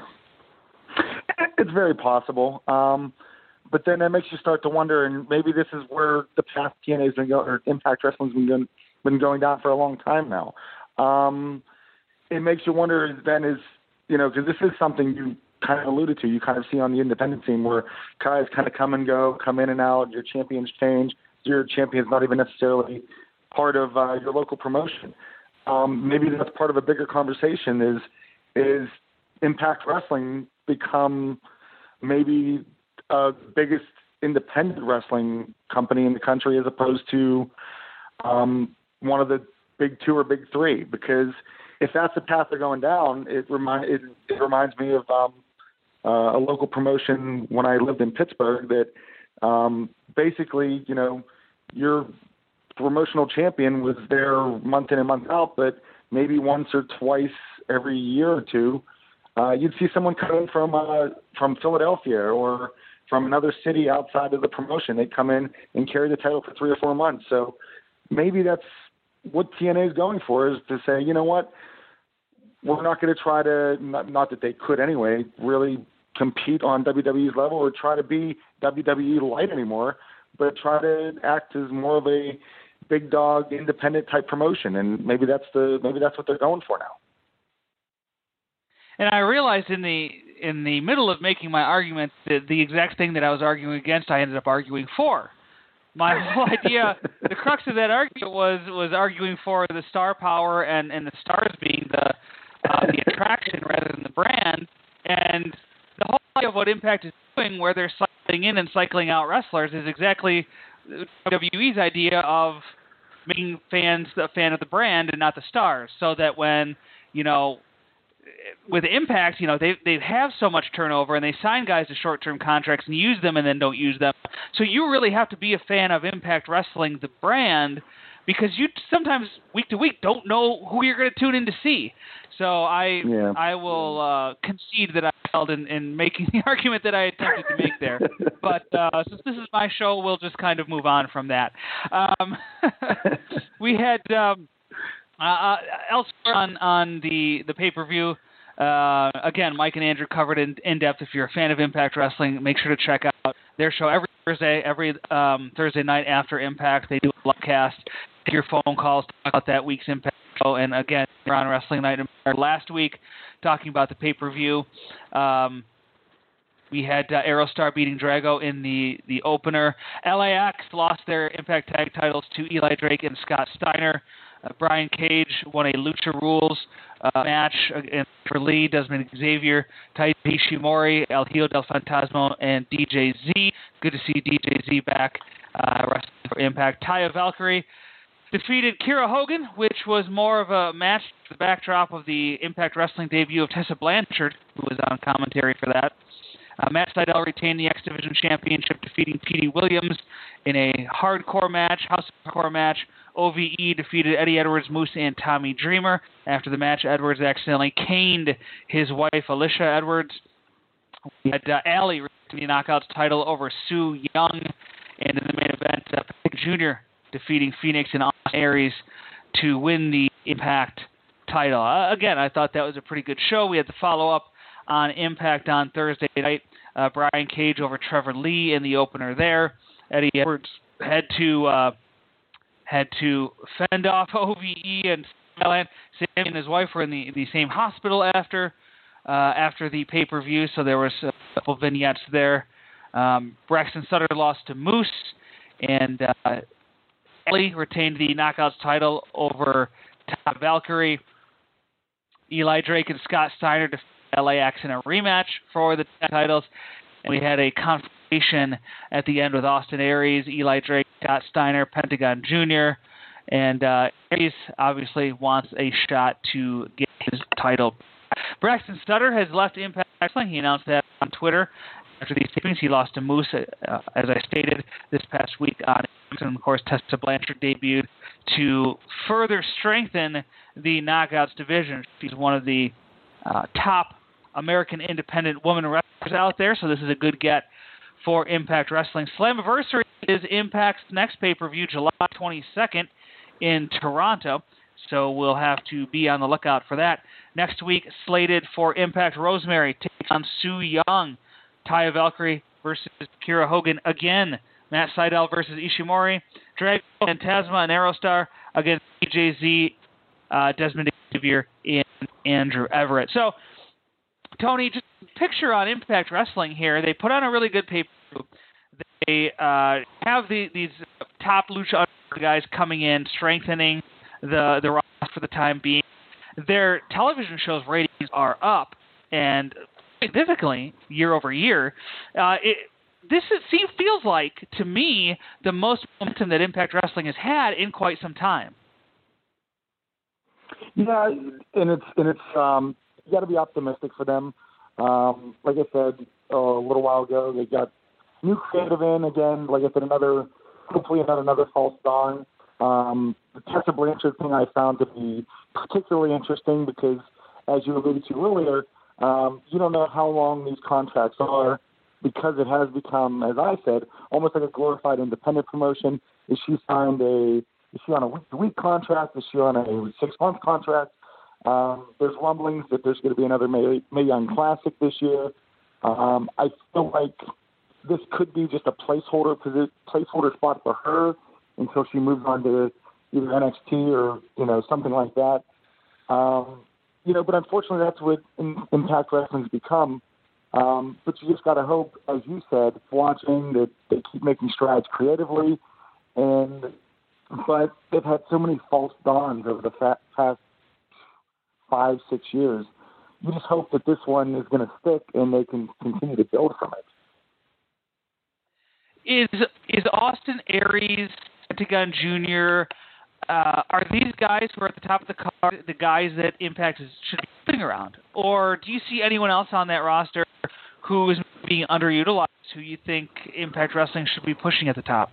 It's very possible. Um, But then that makes you start to wonder, and maybe this is where the path T N A's been going, or Impact Wrestling's been going, been going down for a long time now. Um, it makes you wonder then is, you know, because this is something you kind of alluded to, you kind of see on the independent scene where guys kind of come and go, come in and out, your champions change, your champion's not even necessarily part of uh, your local promotion. Um, maybe that's part of a bigger conversation is, is Impact Wrestling become maybe Uh, biggest independent wrestling company in the country as opposed to um, one of the big two or big three. Because if that's the path they're going down, it, remind, it, it reminds me of um, uh, a local promotion when I lived in Pittsburgh that um, basically, you know, your promotional champion was there month in and month out, but maybe once or twice every year or two, uh, you'd see someone come in from uh, from Philadelphia or from another city outside of the promotion. They come in and carry the title for three or four months. So maybe that's what T N A is going for, is to say, you know what, we're not going to try to, not, not that they could anyway, really compete on W W E's level or try to be W W E light anymore, but try to act as more of a big dog, independent type promotion. And maybe that's the, maybe that's what they're going for now. And I realized in the in the middle of making my argument that the exact thing that I was arguing against, I ended up arguing for. My whole idea, the crux of that argument was was arguing for the star power and, and the stars being the uh, the attraction rather than the brand. And the whole idea of what Impact is doing, where they're cycling in and cycling out wrestlers, is exactly W W E's idea of making fans a fan of the brand and not the stars, so that when, you know, with Impact, you know, they they have so much turnover and they sign guys to short-term contracts and use them and then don't use them. So you really have to be a fan of Impact Wrestling, the brand, because you sometimes week to week don't know who you're going to tune in to see. So I yeah. I will uh, concede that I failed in, in making the argument that I attempted to make there. But uh, since this is my show, we'll just kind of move on from that. Um, we had... Um, Uh, elsewhere on, on the, the pay-per-view, uh, again, Mike and Andrew covered in, in depth. If you're a fan of Impact Wrestling, make sure to check out their show every Thursday, every um, Thursday night after Impact. They do a live cast, take your phone calls, talk about that week's Impact Oh, and again, we're on Wrestling Night in America last week, talking about the pay-per-view. Um, we had uh, Aerostar beating Drago in the, the opener. L A X lost their Impact Tag titles to Eli Drake and Scott Steiner. Uh, Brian Cage won a Lucha Rules uh, match against for Lee, Desmond Xavier, Taiji Ishimori, El Hijo del Fantasma, and D J Z. Good to see D J Z back uh, wrestling for Impact. Taya Valkyrie defeated Kira Hogan, which was more of a match to the backdrop of the Impact Wrestling debut of Tessa Blanchard, who was on commentary for that. Uh, Matt Sydal retained the X Division Championship, defeating Petey Williams in a hardcore match, house hardcore match. O V E defeated Eddie Edwards, Moose, and Tommy Dreamer. After the match, Edwards accidentally caned his wife, Alicia Edwards. We had uh, Allie retaining the Knockouts title over Sue Young. And in the main event, uh, Patrick Junior defeating Phoenix and Austin Aries to win the Impact title. Uh, again, I thought that was a pretty good show. We had the follow-up on Impact on Thursday night. Uh, Brian Cage over Trevor Lee in the opener there. Eddie Edwards had to uh, had to fend off O V E, and Sam and his wife were in the, the same hospital after uh, after the pay-per-view, so there was a couple vignettes there. Um, Braxton Sutter lost to Moose, and uh, Ellie retained the Knockouts title over Taya Valkyrie. Eli Drake and Scott Steiner defeated L A X in a rematch for the titles. And we had a confrontation at the end with Austin Aries, Eli Drake, Scott Steiner, Pentagon Junior And uh, Aries obviously wants a shot to get his title. Braxton Sutter has left Impact Wrestling. He announced that on Twitter. After these tapings, he lost to Moose, uh, as I stated, this past week on Impact. And, of course, Tessa Blanchard debuted to further strengthen the Knockouts division. She's one of the uh, top American independent woman wrestlers out there, so this is a good get for Impact Wrestling. Slammiversary is Impact's next pay-per-view, July twenty-second in Toronto, so we'll have to be on the lookout for that. Next week, slated for Impact, Rosemary takes on Sue Young. Taya Valkyrie versus Kira Hogan again. Matt Sydal versus Ishimori. Drago, Fantasma, and Aerostar against D J Z, uh, Desmond Xavier, and Andrew Everett. So, Tony, just picture on Impact Wrestling here. They put on a really good pay-per-view. They uh, have the, these top lucha guys coming in, strengthening the the roster for the time being. Their television shows ratings are up, and significantly year over year. Uh, it, this is, seems, feels like, to me, the most momentum that Impact Wrestling has had in quite some time. Yeah, and it's and it's um, you got to be optimistic for them. Um, like I said uh, a little while ago, they got new creative in again. Like I said, another hopefully not another false dawn. Um, the Tessa Blanchard thing I found to be particularly interesting because, as you alluded to earlier, um, you don't know how long these contracts are because it has become, as I said, almost like a glorified independent promotion. Is she signed a? Is she on a week-to-week contract? Is she on a six-month contract? Um, there's rumblings that there's going to be another Mae, Mae Young Classic this year. Um, I feel like this could be just a placeholder placeholder spot for her until she moves on to either N X T or you know something like that. Um, you know, but unfortunately, that's what Impact Wrestling's become. Um, but you just got to hope, as you said, watching that they keep making strides creatively, and but they've had so many false dawns over the fa- past five, six years. You just hope that this one is going to stick and they can continue to build from it. Is is Austin Aries, Pentagon Junior, uh, are these guys who are at the top of the card the guys that Impact is, should be putting around? Or do you see anyone else on that roster who is being underutilized, who you think Impact Wrestling should be pushing at the top?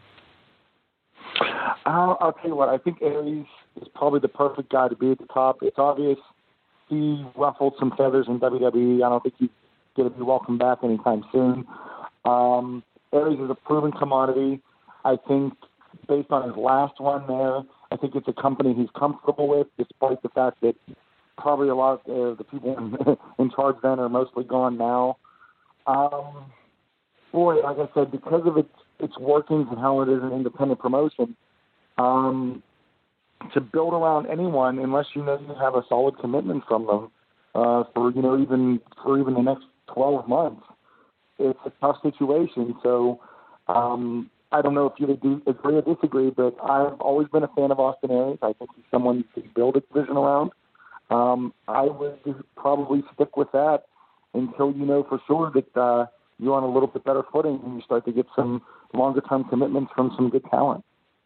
I'll, I'll tell you what, I think Aries is probably the perfect guy to be at the top. It's obvious he ruffled some feathers in W W E. I don't think he's going to be welcome back anytime soon. Um, Aries is a proven commodity. I think based on his last one there, I think it's a company he's comfortable with, despite the fact that probably a lot of uh, the people in, in charge then are mostly gone now. Um, boy, like I said, because of its its workings and how it is an independent promotion, um, to build around anyone unless you know you have a solid commitment from them uh, for you know even for even the next twelve months. It's a tough situation. So um, I don't know if you do agree or disagree, but I've always been a fan of Austin Aries. I think he's someone you can build a division around. Um, I would probably stick with that until you know for sure that uh, you're on a little bit better footing and you start to get some longer-term commitments from some good talent.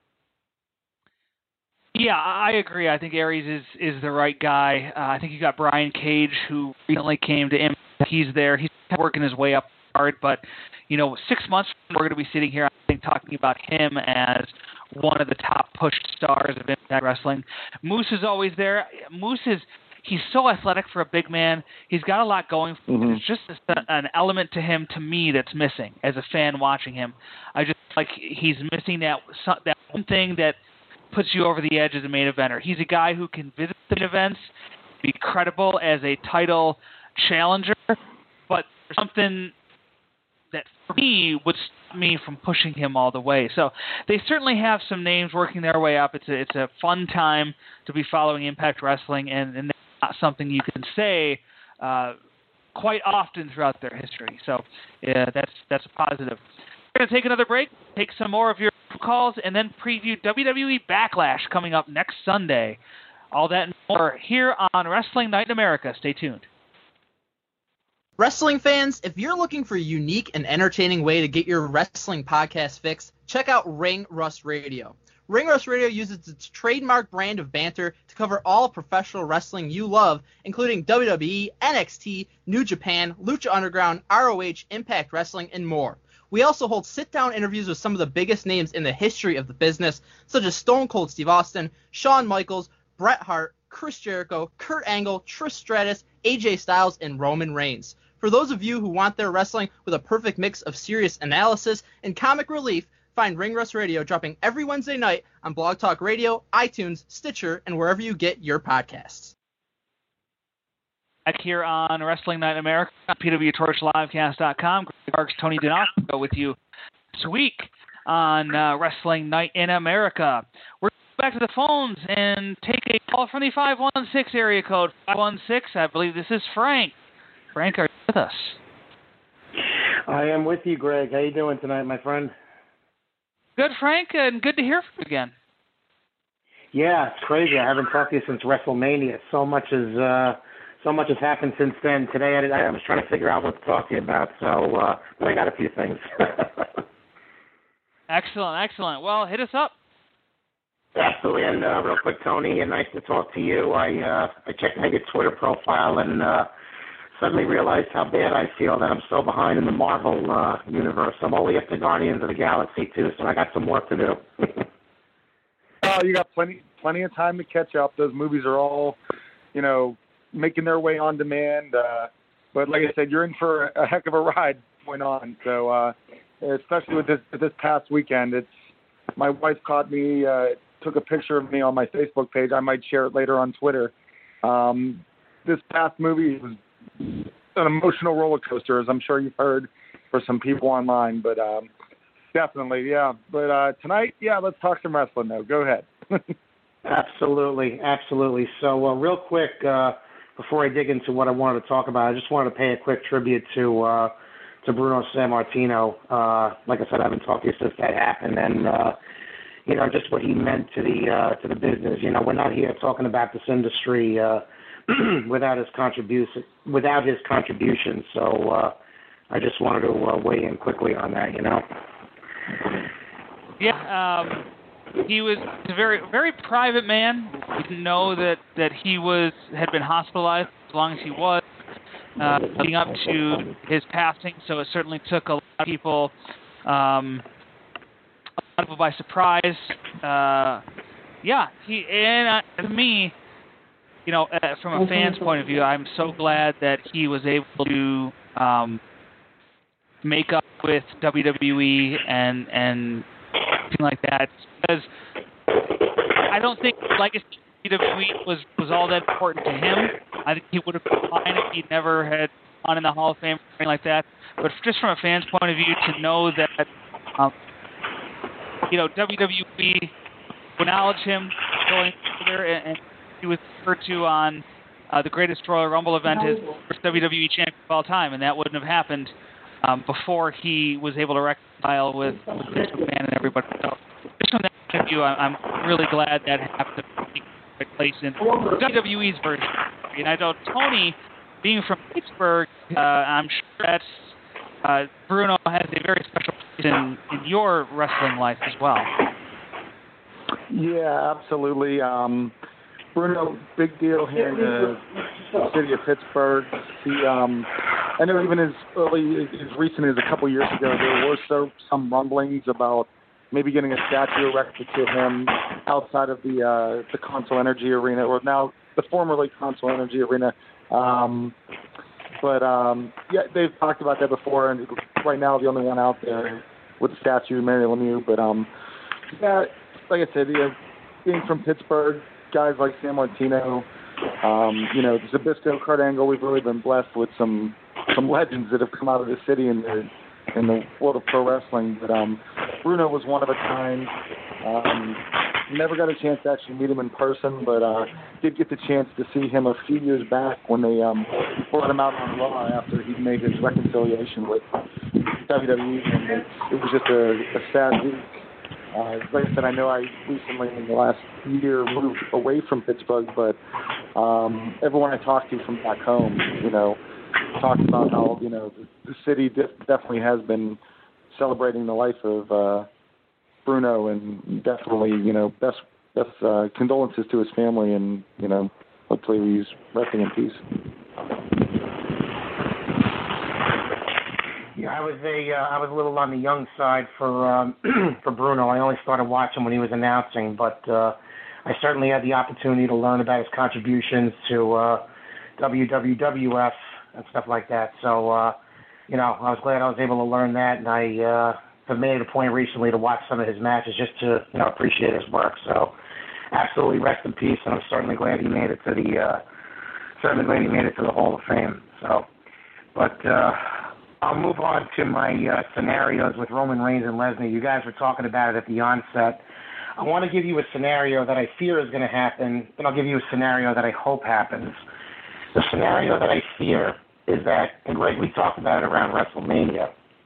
Yeah, I agree. I think Aries is, is the right guy. Uh, I think you got Brian Cage, who recently came to Impact. He's there. He's working his way up hard, but, you know, six months from now, we're going to be sitting here, I think, talking about him as one of the top pushed stars of Impact Wrestling. Moose is always there. Moose is, he's so athletic for a big man. He's got a lot going for him. Mm-hmm. There's just a, an element to him, to me, that's missing as a fan watching him. I just like he's missing that that one thing that puts you over the edge as a main eventer. He's a guy who can visit the main events, be credible as a title challenger, but there's something that for me would stop me from pushing him all the way. So they certainly have some names working their way up. It's a, it's a fun time to be following Impact Wrestling, and, and that's not something you can say uh, quite often throughout their history. So yeah, that's that's a positive. We're going to take another break, take some more of your calls, and then preview W W E Backlash coming up next Sunday. All that and more here on Wrestling Night in America. Stay tuned. Wrestling fans, if you're looking for a unique and entertaining way to get your wrestling podcast fix, check out Ring Rust Radio. Ring Rust Radio uses its trademark brand of banter to cover all professional wrestling you love, including W W E, N X T, New Japan, Lucha Underground, R O H, Impact Wrestling, and more. We also hold sit-down interviews with some of the biggest names in the history of the business, such as Stone Cold Steve Austin, Shawn Michaels, Bret Hart, Chris Jericho, Kurt Angle, Trish Stratus, A J Styles, and Roman Reigns. For those of you who want their wrestling with a perfect mix of serious analysis and comic relief, find Ring Rust Radio dropping every Wednesday night on Blog Talk Radio, iTunes, Stitcher, and wherever you get your podcasts. Back here on Wrestling Night in America, P W Torch Livecast dot com. Greg Parks, Tony D'Onofrio with you this week on uh, Wrestling Night in America. We're back to the phones and take a call from the five one six area code. five one six, I believe this is Frank. Frank, are you with us? I am with you, Greg. How you doing tonight, my friend? Good, Frank, and good to hear from you again. Yeah, it's crazy. I haven't talked to you since WrestleMania. So much has uh, so much has happened since then. Today, I, I was trying to figure out what to talk to you about, so uh, but I got a few things. Excellent, excellent. Well, hit us up. Absolutely, and uh, real quick, Tony, nice to talk to you. I uh, I checked my Twitter profile and uh, suddenly realized how bad I feel that I'm so behind in the Marvel uh, universe. I'm only up to Guardians of the Galaxy too, so I got some work to do. Oh, you got plenty plenty of time to catch up. Those movies are all, you know, making their way on demand. Uh, but like I said, you're in for a heck of a ride going on. So uh, especially with this this past weekend, it's my wife caught me. Uh, took a picture of me on my Facebook page. I might share it later on Twitter. Um, this past movie was an emotional roller coaster, as I'm sure you've heard for some people online, but um, definitely, yeah. But uh, tonight, yeah, let's talk some wrestling, though. Go ahead. Absolutely, absolutely. So uh, real quick, uh, before I dig into what I wanted to talk about, I just wanted to pay a quick tribute to uh, to Bruno Sammartino. Uh, like I said, I haven't talked to you since that happened, and uh, you know, just what he meant to the uh, to the business. You know, we're not here talking about this industry uh, without his contribution. Without his contribution. So uh, I just wanted to uh, weigh in quickly on that. You know. Yeah, um, he was a very very private man. We didn't know that, that he was had been hospitalized as long as he was uh, leading up to his passing. So it certainly took a lot of people. Um, people by surprise. Uh, yeah, he and uh, to me, you know, uh, from a fan's point of view, I'm so glad that he was able to um, make up with W W E and and things like that. Because I don't think legacy W W E was was all that important to him. I think he would have been fine if he never had gone in the Hall of Fame or anything like that. But just from a fan's point of view, to know that. Um, You know, W W E acknowledge him, going further, and, and he was referred to on uh, the greatest Royal Rumble event as the first W W E champion of all time, and that wouldn't have happened um, before he was able to reconcile with, with Vince McMahon and everybody. So just from that point of view, I'm really glad that happened to take place in W W E's version. And I know Tony, being from Pittsburgh, uh, I'm sure that's uh, Bruno has a very special place in, in your wrestling life as well. Yeah, absolutely. Um, Bruno, big deal here in the city of Pittsburgh. He, um, I know even as early, as recent as a couple years ago, there were so, some rumblings about maybe getting a statue erected to him outside of the uh, the Consol Energy Arena, or now the formerly Consol Energy Arena. Um, but um, yeah, they've talked about that before, and right now the only one out there with a statue, Mary Lemieux. But um, yeah, like I said, yeah, being from Pittsburgh, guys like San Martino, um, you know, Zbyszko, Kurt Angle, we've really been blessed with some some legends that have come out of the city in the in the world of pro wrestling. But um, Bruno was one of a kind. Um, never got a chance to actually meet him in person, but uh, did get the chance to see him a few years back when they um, brought him out on Raw after he made his reconciliation with W W E, and it, it was just a, a sad week. Uh, like I said, I know I recently, in the last year, moved away from Pittsburgh, but um, everyone I talked to from back home, you know, talked about how, you know, the, the city def- definitely has been celebrating the life of uh, Bruno, and definitely, you know, best best uh, condolences to his family, and, you know, hopefully he's resting in peace. Yeah, I was a uh, I was a little on the young side for um, for Bruno. I only started watching when he was announcing, but uh, I certainly had the opportunity to learn about his contributions to uh, W W F and stuff like that. So, uh, you know, I was glad I was able to learn that, and I uh, have made it a point recently to watch some of his matches just to, you know, appreciate his work. So, absolutely rest in peace, and I'm certainly glad he made it to the uh, certainly glad he made it to the Hall of Fame. So, but. Uh, I'll move on to my uh, scenarios with Roman Reigns and Lesnar. You guys were talking about it at the onset. I want to give you a scenario that I fear is going to happen, then I'll give you a scenario that I hope happens. The scenario that I fear is that, and Greg, we talked about it around WrestleMania,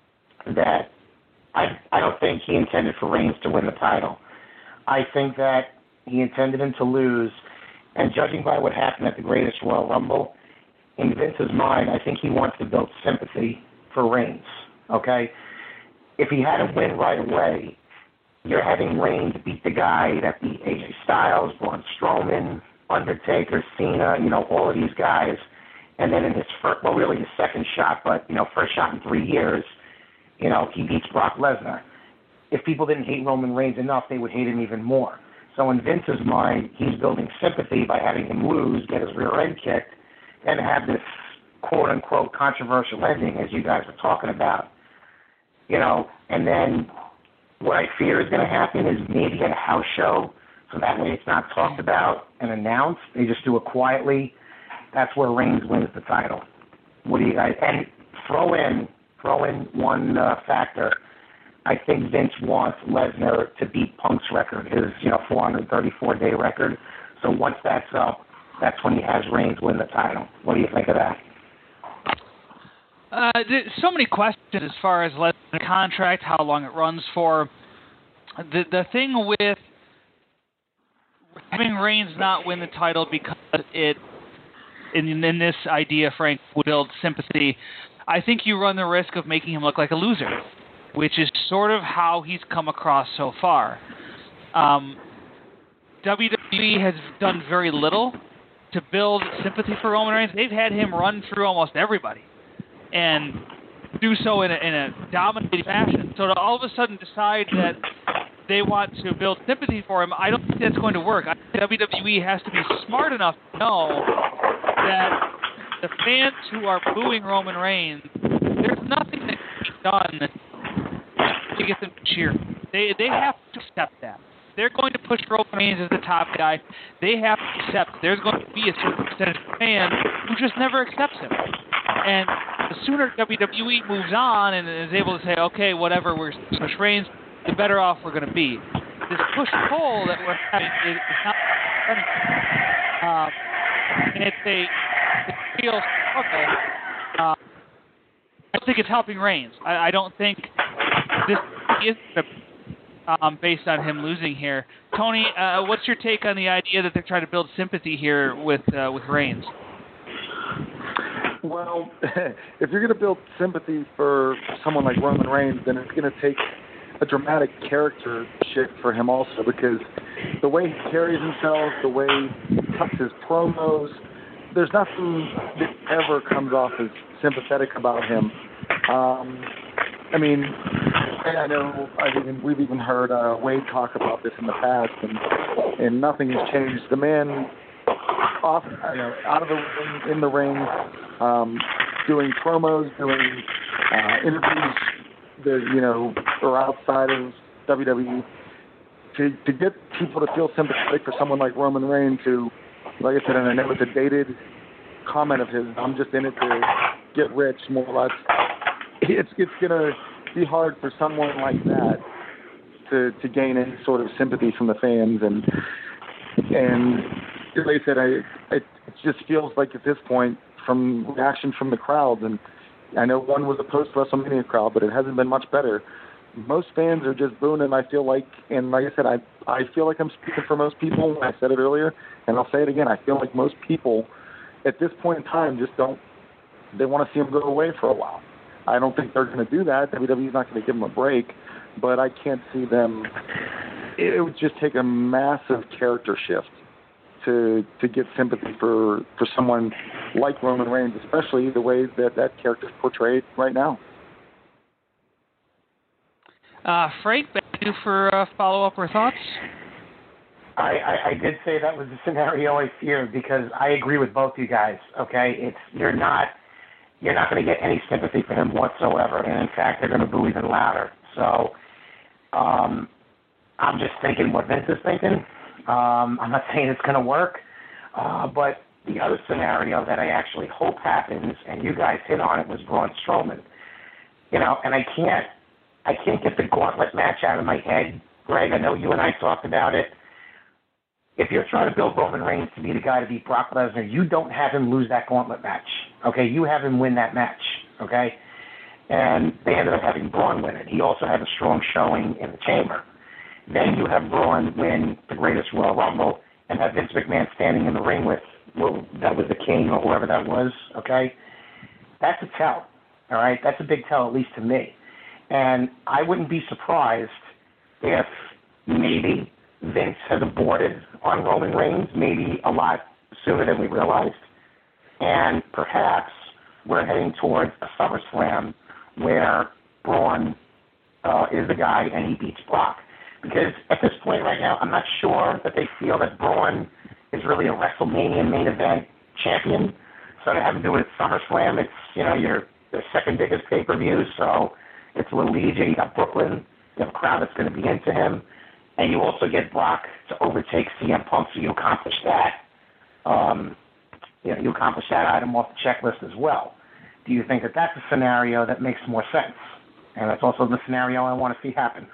that I, I don't think he intended for Reigns to win the title. I think that he intended him to lose, and judging by what happened at the Greatest Royal Rumble, in Vince's mind, I think he wants to build sympathy for Reigns, okay? If he had to win right away, you're having Reigns beat the guy that beat A J Styles, Braun Strowman, Undertaker, Cena, you know, all of these guys, and then in his first, well, really his second shot, but, you know, first shot in three years, you know, he beats Brock Lesnar. If people didn't hate Roman Reigns enough, they would hate him even more. So in Vince's mind, he's building sympathy by having him lose, get his rear end kicked, and have this quote-unquote controversial ending, as you guys were talking about, you know, and then what I fear is going to happen is maybe at a house show, so that way it's not talked about and announced. They just do it quietly. That's where Reigns wins the title. What do you guys, and throw in, throw in one uh, factor. I think Vince wants Lesnar to beat Punk's record, his, you know, four hundred thirty-four day record. So once that's up, that's when he has Reigns win the title. What do you think of that? Uh, there's so many questions as far as the contract, how long it runs for. The the thing with having Reigns not win the title because it, in, in this idea, Frank, would build sympathy, I think you run the risk of making him look like a loser, which is sort of how he's come across so far. Um, W W E has done very little to build sympathy for Roman Reigns. They've had him run through almost everybody and do so in a, in a dominating fashion. So to all of a sudden decide that they want to build sympathy for him, I don't think that's going to work. I think W W E has to be smart enough to know that the fans who are booing Roman Reigns, there's nothing that can be done to get them to cheer. They they have to accept that. They're going to push Roman Reigns as the top guy. They have to accept there's going to be a certain percentage of fans who just never accepts him. And the sooner W W E moves on and is able to say, okay, whatever, we're push Reigns, the better off we're going to be. This push-pull that we're having is not Um, and it's a, it's a real struggle. Uh, I think it's helping Reigns. I, I don't think this is um, based on him losing here. Tony, uh, what's your take on the idea that they're trying to build sympathy here with uh, with Reigns? Well, if you're going to build sympathy for someone like Roman Reigns, then it's going to take a dramatic character shift for him also, because the way he carries himself, the way he cuts his promos, there's nothing that ever comes off as sympathetic about him. Um, I mean, I know I've even, we've even heard uh, Wade talk about this in the past, and and nothing has changed. The man, off, you know, out of the ring, in the ring, um, doing promos, doing uh, interviews, that, you know, or outside of W W E, to to get people to feel sympathetic for someone like Roman Reigns, who, like I said, and I know it's a dated comment of his, I'm just in it to get rich, more or less. It's it's gonna be hard for someone like that to to gain any sort of sympathy from the fans, and and like I said, I it just feels like at this point, from reaction from the crowds, and I know one was a post WrestleMania crowd, but it hasn't been much better. Most fans are just booing him. I feel like, and like I said, I I feel like I'm speaking for most people when I said it earlier, and I'll say it again. I feel like most people at this point in time just don't, they want to see him go away for a while. I don't think they're going to do that. W W E's not going to give him a break, but I can't see them. It would just take a massive character shift to to get sympathy for, for someone like Roman Reigns, especially the way that that character is portrayed right now. Uh, Frank, back to you for uh, follow-up or thoughts? I, I, I did say that was the scenario I feared, because I agree with both you guys. Okay, it's you're not you're not going to get any sympathy for him whatsoever, and in fact, they're going to boo even louder. So, um, I'm just thinking what Vince is thinking. Um, I'm not saying it's going to work, uh, but the other scenario that I actually hope happens, and you guys hit on it, was Braun Strowman. You know, and I can't I can't get the gauntlet match out of my head. Greg, I know you and I talked about it. If you're trying to build Roman Reigns to be the guy to beat Brock Lesnar, you don't have him lose that gauntlet match, okay? You have him win that match, okay? And they ended up having Braun win it. He also had a strong showing in the Chamber. Then you have Braun win the greatest Royal Rumble and have Vince McMahon standing in the ring with, well, that was the King or whoever that was, okay? That's a tell, all right? That's a big tell, at least to me. And I wouldn't be surprised if maybe Vince has aborted on Roman Reigns, maybe a lot sooner than we realized. And perhaps we're heading towards a SummerSlam where Braun uh, is the guy and he beats Brock. Because at this point right now, I'm not sure that they feel that Braun is really a WrestleMania main event champion. So to have him do it at SummerSlam, it's, you know, your the second biggest pay-per-view, so it's a little easier. You got Brooklyn, you have a crowd that's going to be into him. And you also get Brock to overtake C M Punk, so you accomplish that. Um, you know, you accomplish that item off the checklist as well. Do you think that that's a scenario that makes more sense? And that's also the scenario I want to see happen.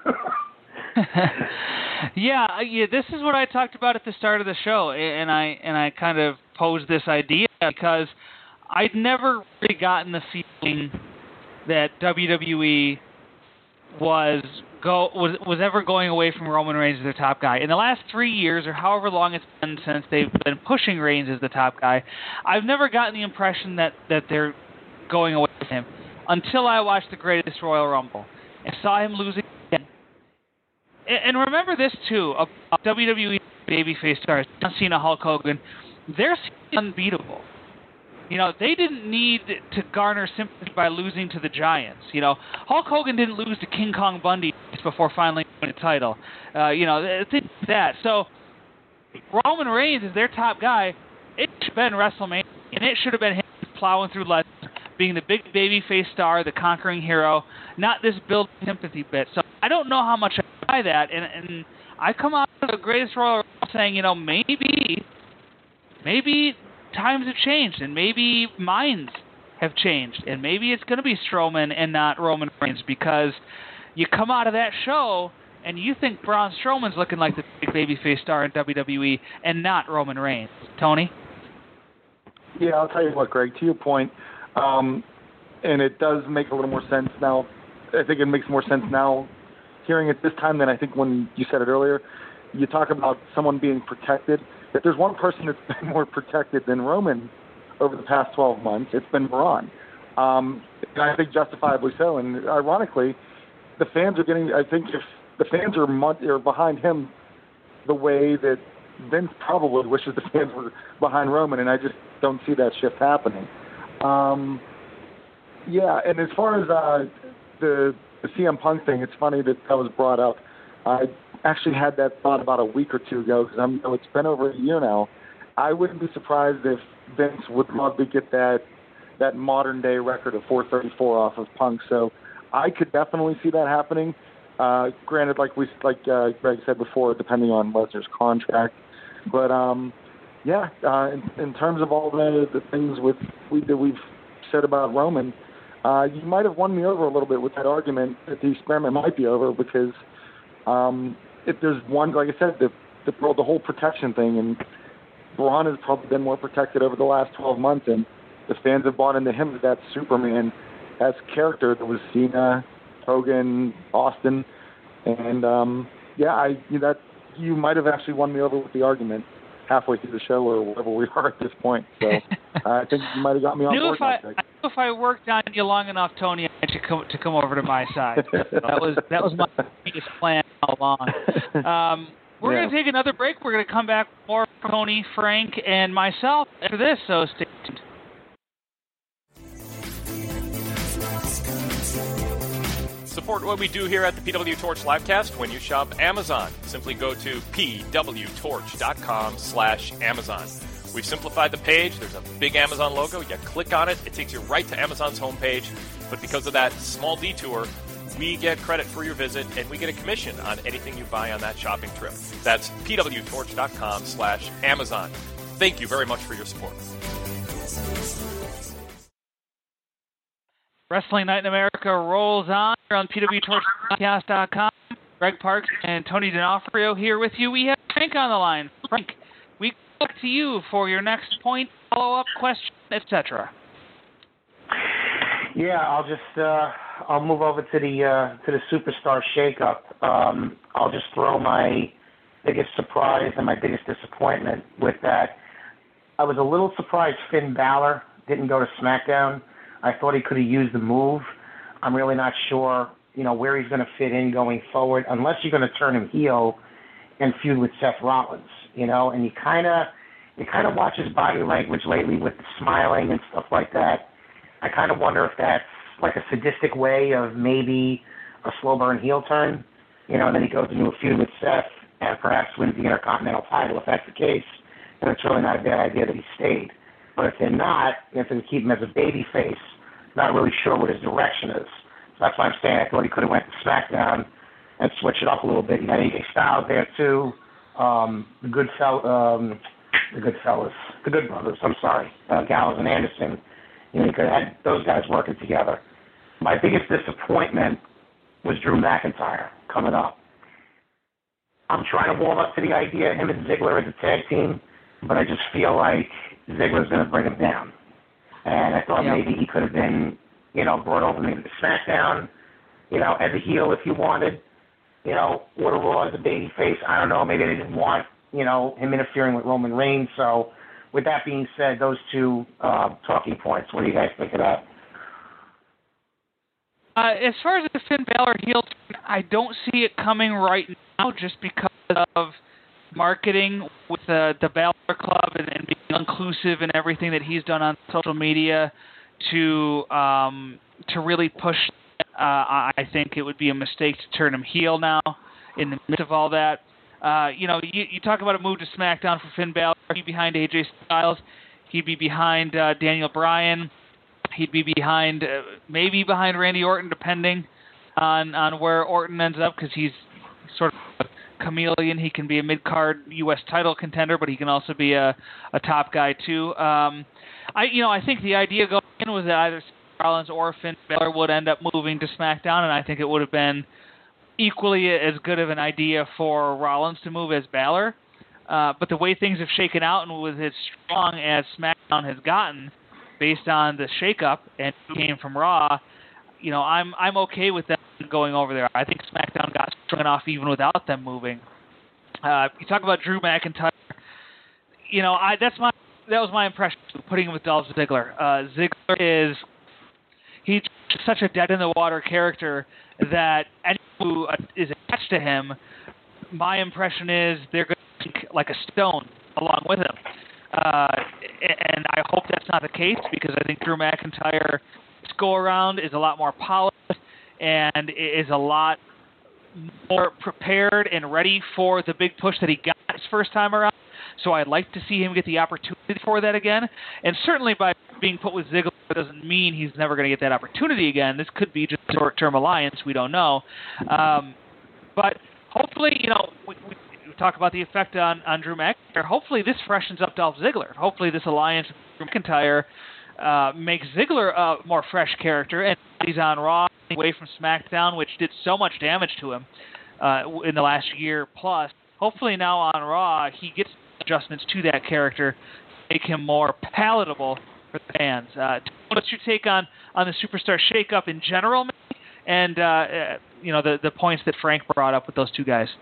yeah, yeah. This is what I talked about at the start of the show, and I and I kind of posed this idea because I'd never really gotten the feeling that W W E was go was was ever going away from Roman Reigns as their top guy. In the last three years, or however long it's been since they've been pushing Reigns as the top guy, I've never gotten the impression that, that they're going away from him until I watched the Greatest Royal Rumble and saw him losing again. And, and remember this too: of, of W W E babyface stars, John Cena, Hulk Hogan, they're unbeatable. You know, they didn't need to garner sympathy by losing to the Giants. You know, Hulk Hogan didn't lose to King Kong Bundy before finally winning the title. Uh, you know, things like that. So, Roman Reigns is their top guy. It should have been WrestleMania, and it should have been him plowing through Lesnar, being the big babyface star, the conquering hero, not this build sympathy bit. So, I don't know how much I buy that, and, and I come out of the Greatest Royal Rumble saying, you know, maybe, maybe times have changed, and maybe minds have changed, and maybe it's going to be Strowman and not Roman Reigns, because you come out of that show and you think Braun Strowman's looking like the big babyface star in W W E and not Roman Reigns. Tony? Yeah, I'll tell you what, Greg, to your point, um, and it does make a little more sense now. I think it makes more sense now hearing it this time than I think when you said it earlier. You talk about someone being protected. If there's one person that's been more protected than Roman over the past twelve months, it's been Braun. Um, and I think justifiably so. And ironically, the fans are getting, I think if the fans are, are behind him the way that Vince probably wishes the fans were behind Roman, and I just don't see that shift happening. Um, yeah, and as far as uh, the, the C M Punk thing, it's funny that that was brought up. I actually had that thought about a week or two ago because I'm, it's been over a year now. I wouldn't be surprised if Vince would love to get that that modern day record of four thirty-four off of Punk. So I could definitely see that happening. Uh, granted, like we like uh, Greg said before, depending on Lesnar's contract. But um, yeah, uh, in, in terms of all the, the things with we, that we've said about Roman, uh, you might have won me over a little bit with that argument that the experiment might be over because um, if there's one, like I said, the the, the whole protection thing, and Braun has probably been more protected over the last twelve months, and the fans have bought into him as that Superman as character that was Cena, Hogan, Austin, and um, yeah, I you know, that you might have actually won me over with the argument halfway through the show or wherever we are at this point. So uh, I think you might have got me on knew board. If I, I knew if I worked on you long enough, Tony, I should come to come over to my side. That was that was my biggest plan all along. Um, we're Yeah. going to take another break. We're going to come back with more from Tony, Frank, and myself after this. So stay tuned. Support what we do here at the P W Torch Livecast when you shop Amazon. Simply go to p w torch dot com slash Amazon. We've simplified the page. There's a big Amazon logo. You click on it. It takes you right to Amazon's homepage. But because of that small detour, we get credit for your visit, and we get a commission on anything you buy on that shopping trip. That's p w torch dot com slash Amazon. Thank you very much for your support. Wrestling Night in America rolls on here on p w torch podcast dot com. Greg Parks and Tony D'Onofrio here with you. We have Frank on the line. Frank, we look to you for your next point, follow-up question, et cetera. Yeah, I'll just uh, I'll move over to the uh, to the superstar shakeup. Um, I'll just throw my biggest surprise and my biggest disappointment with that. I was a little surprised Finn Balor didn't go to SmackDown. I thought he could have used the move. I'm really not sure, you know, where he's going to fit in going forward, unless you're going to turn him heel and feud with Seth Rollins, you know. And you kind of, you kind of watch his body language lately with the smiling and stuff like that. I kind of wonder if that's like a sadistic way of maybe a slow burn heel turn, you know. And then he goes into a feud with Seth and perhaps wins the Intercontinental title if that's the case. And it's really not a bad idea that he stayed. But if they're not, if they keep him as a baby face, not really sure what his direction is. So that's why I'm saying I thought he could have went to SmackDown and switched it up a little bit. You had A J Styles there too. Um, the good fel- um, the good fellas, the good brothers. I'm sorry, uh, Gallows and Anderson. You know, you could have had those guys working together. My biggest disappointment was Drew McIntyre coming up. I'm trying to warm up to the idea of him and Ziggler as a tag team, but I just feel like Ziggler's going to bring him down. And I thought yeah. maybe he could have been, you know, brought over maybe to SmackDown, you know, as a heel if you wanted, you know, or Raw as a baby face. I don't know. Maybe they didn't want, you know, him interfering with Roman Reigns. So with that being said, those two uh, talking points, what do you guys think of that? Uh, as far as the Finn Balor heel turn, I don't see it coming right now just because of marketing with uh, the Balor Club and, and being inclusive and everything that he's done on social media to um, to really push. Uh, I think it would be a mistake to turn him heel now in the midst of all that. Uh, you know, you, you talk about a move to SmackDown for Finn Balor. He'd be behind A J Styles. He'd be behind uh, Daniel Bryan. He'd be behind, uh, maybe behind Randy Orton, depending on, on where Orton ends up, because he's sort of a chameleon. He can be a mid-card U S title contender, but he can also be a, a top guy too. Um, I, you know, I think the idea going in was that either Rollins or Finn Balor would end up moving to SmackDown, and I think it would have been equally as good of an idea for Rollins to move as Balor. Uh, but the way things have shaken out and with as strong as SmackDown has gotten, based on the shakeup and came from Raw, you know, I'm I'm okay with them going over there. I think SmackDown got strong enough even without them moving. Uh, you talk about Drew McIntyre. You know, I that's my that was my impression putting him with Dolph Ziggler. Uh, Ziggler is he's such a dead in the water character that anyone who is attached to him, my impression is they're going to think like a stone along with him. Uh, and I hope that's not the case, because I think Drew McIntyre's go around is a lot more polished and is a lot more prepared and ready for the big push that he got his first time around. So I'd like to see him get the opportunity for that again. And certainly by being put with Ziggler doesn't mean he's never going to get that opportunity again. This could be just a short-term alliance. We don't know. Um, but hopefully, you know, we, we talk about the effect on, on Drew McIntyre. Hopefully this freshens up Dolph Ziggler. Hopefully this alliance with Drew McIntyre uh, makes Ziggler a more fresh character, and he's on Raw away from SmackDown, which did so much damage to him uh, in the last year plus. Hopefully now on Raw he gets adjustments to that character to make him more palatable for the fans. Uh, what's your take on, on the Superstar shakeup in general, maybe? and uh, uh, you know the the points that Frank brought up with those two guys?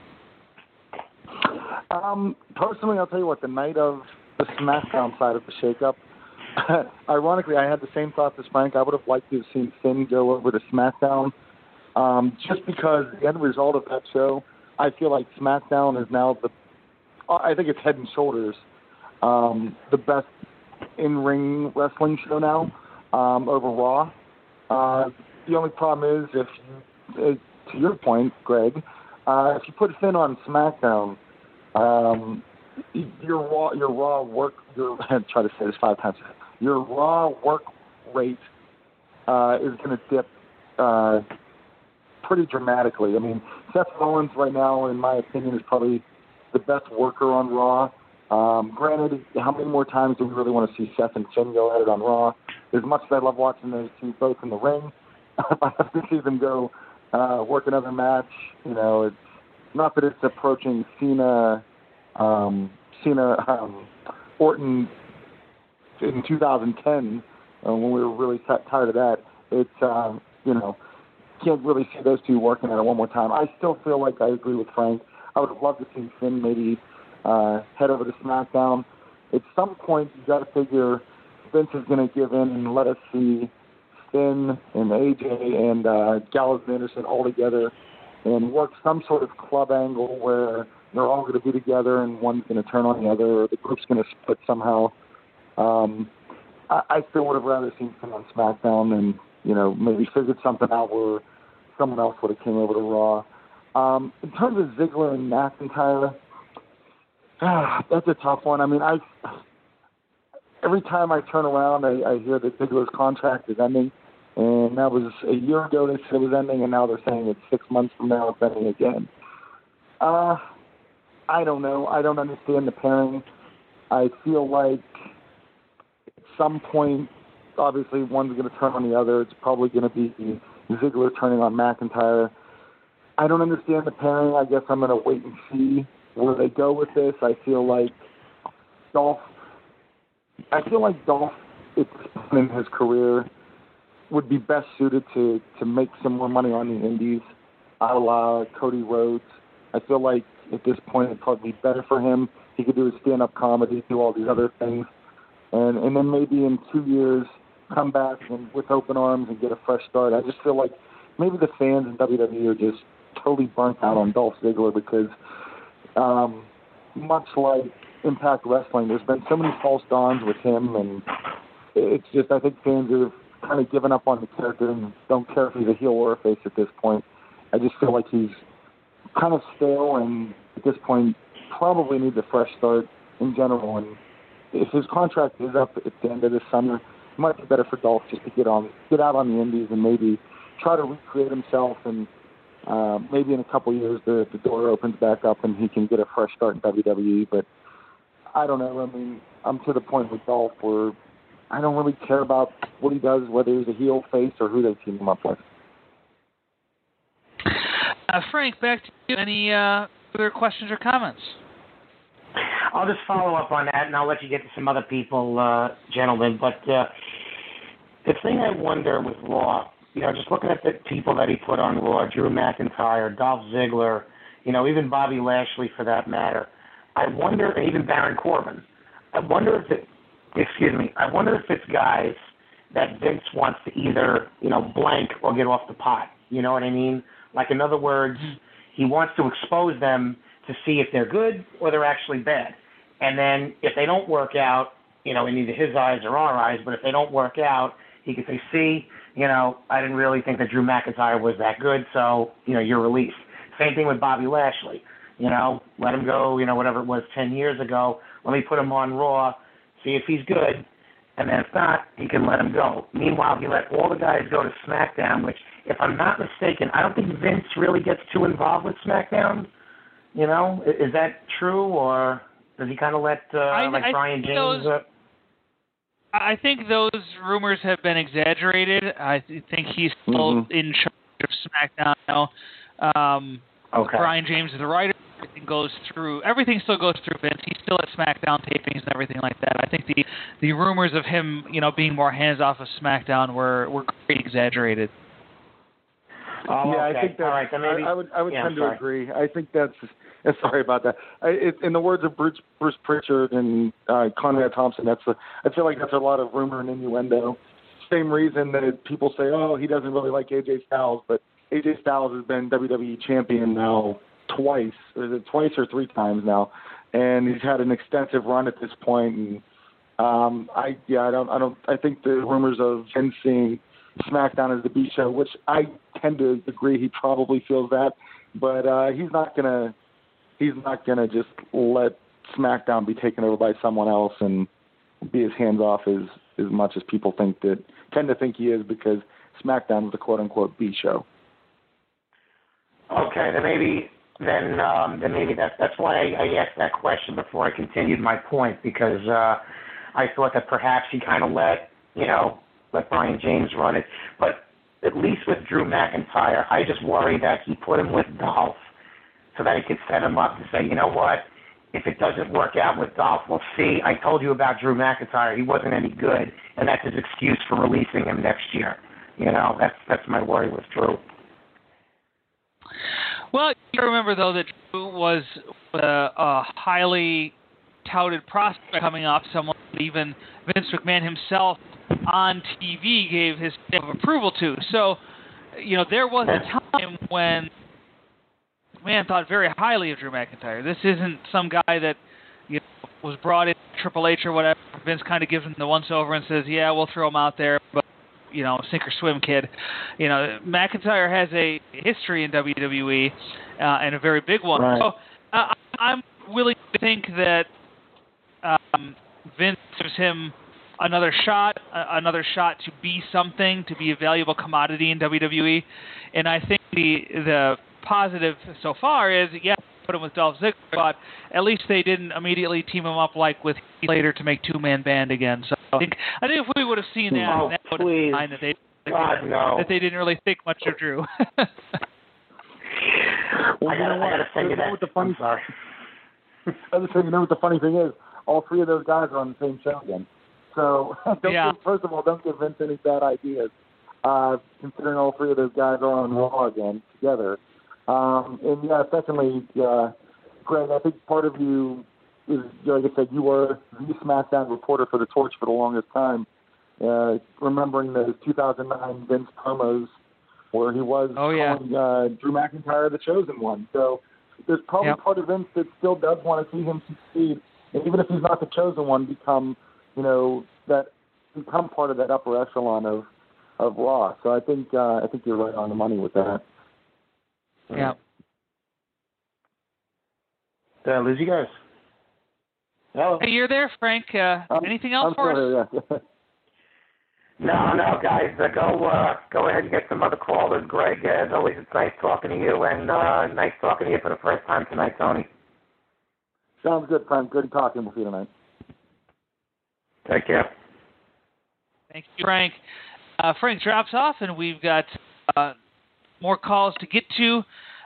Um, personally, I'll tell you what, the night of the SmackDown side of the shakeup, ironically, I had the same thoughts as Frank. I would have liked to have seen Finn go over to SmackDown, um, just because the end result of that show, I feel like SmackDown is now the, I think it's head and shoulders, um, the best in-ring wrestling show now um, over Raw. Uh, the only problem is, if you, uh, to your point, Greg, uh, if you put Finn on SmackDown, um, your raw, your raw work, your try to say this five times. Your raw work rate uh, is going to dip uh, pretty dramatically. I mean, Seth Rollins right now, in my opinion, is probably the best worker on Raw. Um, granted, how many more times do we really want to see Seth and Finn go at it on Raw? As much as I love watching those two both in the ring, if I have to see them go uh, work another match, you know, it's not that it's approaching Cena, um, Cena um, Orton in two thousand ten uh, when we were really t- tired of that. It's um, you know, can't really see those two working at it one more time. I still feel like I agree with Frank. I would have loved to see Finn maybe uh, head over to SmackDown. At some point, you got to figure Vince is going to give in and let us see Finn and A J and uh, Gallows and Anderson all together and work some sort of club angle where they're all going to be together and one's going to turn on the other, or the group's going to split somehow. Um, I, I still would have rather seen Finn on SmackDown and, you know, maybe figured something out where someone else would have came over to Raw. Um, in terms of Ziggler and McIntyre, ah, that's a tough one. I mean, I every time I turn around, I, I hear that Ziggler's contract is ending. And that was a year ago they said it was ending, and now they're saying it's six months from now it's ending again. Uh, I don't know. I don't understand the pairing. I feel like at some point, obviously, one's going to turn on the other. It's probably going to be Ziggler turning on McIntyre. I don't understand the pairing. I guess I'm going to wait and see where they go with this. I feel like Dolph, I feel like Dolph, at this point in his career, would be best suited to, to make some more money on the indies, a la Cody Rhodes. I feel like at this point it'd probably be better for him. He could do his stand-up comedy, do all these other things, and and then maybe in two years come back and with open arms and get a fresh start. I just feel like maybe the fans in W W E are just totally burnt out on Dolph Ziggler because um, much like Impact Wrestling, there's been so many false dawns with him, and it's just, I think fans have kind of given up on the character and don't care if he's a heel or a face at this point. I just feel like he's kind of stale, and at this point probably needs a fresh start in general. And if his contract is up at the end of this summer, it might be better for Dolph just to get on, get out on the indies and maybe try to recreate himself. And uh, maybe in a couple of years the, the door opens back up and he can get a fresh start in W W E. But I don't know. I mean, I'm to the point with Dolph where I don't really care about what he does, whether he's a heel, face, or who they team him up with. Uh, Frank, back to you. Any uh, further questions or comments? I'll just follow up on that, and I'll let you get to some other people, uh, gentlemen. But uh, the thing I wonder with Raw, you know, just looking at the people that he put on Raw, Drew McIntyre, Dolph Ziggler, you know, even Bobby Lashley for that matter, I wonder, and even Baron Corbin, I wonder if it, excuse me, I wonder if it's guys that Vince wants to either, you know, blank or get off the pot. You know what I mean? Like, in other words, he wants to expose them to see if they're good or they're actually bad. And then if they don't work out, you know, in either his eyes or our eyes, but if they don't work out, he could say, see, you know, I didn't really think that Drew McIntyre was that good, so, you know, you're released. Same thing with Bobby Lashley. You know, let him go, you know, whatever it was ten years ago. Let me put him on Raw, see if he's good. And then if not, he can let him go. Meanwhile, he let all the guys go to SmackDown, which, if I'm not mistaken, I don't think Vince really gets too involved with SmackDown. You know, is that true, or does he kind of let, uh, I, like I Brian James? Those, uh, I think those rumors have been exaggerated. I think he's still mm-hmm. in charge of SmackDown now. Um, okay. Brian James is the writer. Everything goes through. Everything still goes through Vince. He's still at SmackDown tapings and everything like that. I think the the rumors of him, you know, being more hands off of SmackDown were were greatly exaggerated. Oh, yeah, okay. I think that All right, then maybe, I, I would I would yeah, tend to sorry. agree. I think that's sorry about that. I, it, in the words of Bruce Bruce Pritchard and uh, Conrad Thompson, that's a, I feel like that's a lot of rumor and innuendo. Same reason that people say, oh, he doesn't really like A J Styles, but A J Styles has been W W E champion now twice. Is it twice or three times now? And he's had an extensive run at this point. And um, I yeah, I don't I don't I think the rumors of Vince seeing SmackDown as the B show, which I tend to agree he probably feels that, but uh, he's not gonna he's not gonna just let SmackDown be taken over by someone else and be as hands off as as much as people think that tend to think he is, because SmackDown is the quote unquote B show. Okay, then maybe then um, then maybe that that's why I, I asked that question before I continued my point, because uh, I thought that perhaps he kind of let you know. let Brian James run it. But at least with Drew McIntyre, I just worry that he put him with Dolph so that he could set him up to say, you know what, if it doesn't work out with Dolph, well, see, I told you about Drew McIntyre. He wasn't any good, and that's his excuse for releasing him next year. You know, that's that's my worry with Drew. Well, you remember, though, that Drew was uh, a highly touted prospect coming off, someone that even Vince McMahon himself on T V gave his stamp of approval to. So, you know, there was a time when McMahon thought very highly of Drew McIntyre. This isn't some guy that, you know, was brought in Triple H or whatever. Vince kind of gives him the once-over and says, yeah, we'll throw him out there, but, you know, sink or swim, kid. You know, McIntyre has a history in W W E, uh, and a very big one. Right. So uh, I'm willing to think that um, Vince gives him another shot, uh, another shot to be something, to be a valuable commodity in W W E. And I think the the positive so far is, yeah, put him with Dolph Ziggler, but at least they didn't immediately team him up like with Heath Slater to make two-man band again. So I think, I think if we would have seen that, Oh, that would have been fine, that they, God, no. that they didn't really think much of Drew. Well, I gotta, I gotta send you that. The funny, I'm sorry. I was saying, you know what the funny thing is? All three of those guys are on the same show again. So, don't yeah. give, first of all, don't give Vince any bad ideas, uh, considering all three of those guys are on Raw again together. Um, and, yeah, secondly, uh, Greg, I think part of you is, like I said, you were the SmackDown reporter for the Torch for the longest time, uh, remembering those two thousand nine Vince promos where he was oh, yeah. calling uh, Drew McIntyre the chosen one. So there's probably yep. part of Vince that still does want to see him succeed, and even if he's not the chosen one, become, you know, that become part of that upper echelon of of Raw. So I think uh, I think you're right on the money with that. Yeah. Did I lose you guys? Hello? Hey, you're there, Frank. Uh, I'm, anything else I'm for still us? here, yeah. No, no, guys, uh, go uh, go ahead and get some other callers. Greg, as always, it's nice talking to you, and uh, nice talking to you for the first time tonight, Tony. Sounds good, Frank. Good talking with you tonight. Take care. Thank you, Frank. Uh, Frank drops off, and we've got uh, more calls to get to.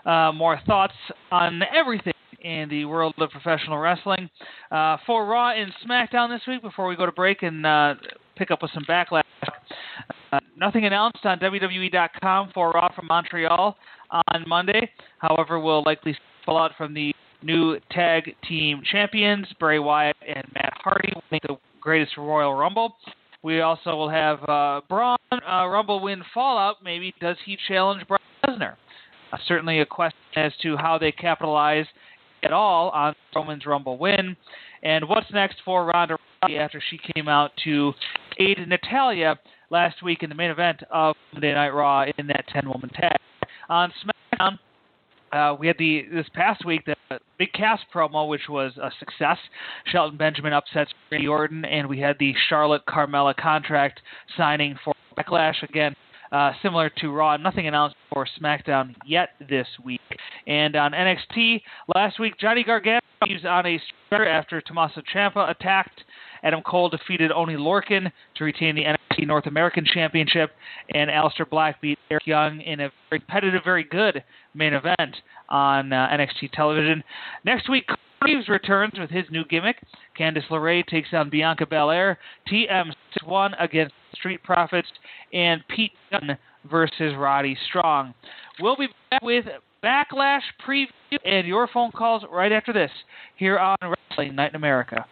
uh, more thoughts on everything in the world of professional wrestling. Uh, for Raw and SmackDown this week, before we go to break and uh, pick up with some backlash, uh, nothing announced on W W E dot com for Raw from Montreal on Monday. However, we'll likely fall out from the new tag team champions, Bray Wyatt and Matt Hardy, winning the greatest Royal Rumble. We also will have uh, Braun uh, Rumble win fallout. Maybe does he challenge Brock Lesnar? Uh, certainly a question as to how they capitalize at all on Roman's Rumble win. And what's next for Ronda Rousey after she came out to aid Natalya last week in the main event of Monday Night Raw in that ten-woman tag. On SmackDown, uh, we had the this past week the Big Cass promo, which was a success. Shelton Benjamin upsets Randy Orton, and we had the Charlotte Carmella contract signing for Backlash. Again, uh, similar to Raw, nothing announced for SmackDown yet this week. And on N X T, last week, Johnny Gargano was on a stretcher after Tommaso Ciampa attacked. Adam Cole defeated Oney Lorcan to retain the N X T North American Championship, and Aleister Black beat Eric Young in a very competitive, very good main event on uh, N X T television. Next week, Reeves returns with his new gimmick. Candice LeRae takes on Bianca Belair. T M six one against Street Profits, and Pete Dunne versus Roddy Strong. We'll be back with Backlash preview and your phone calls right after this here on Wrestling Night in America.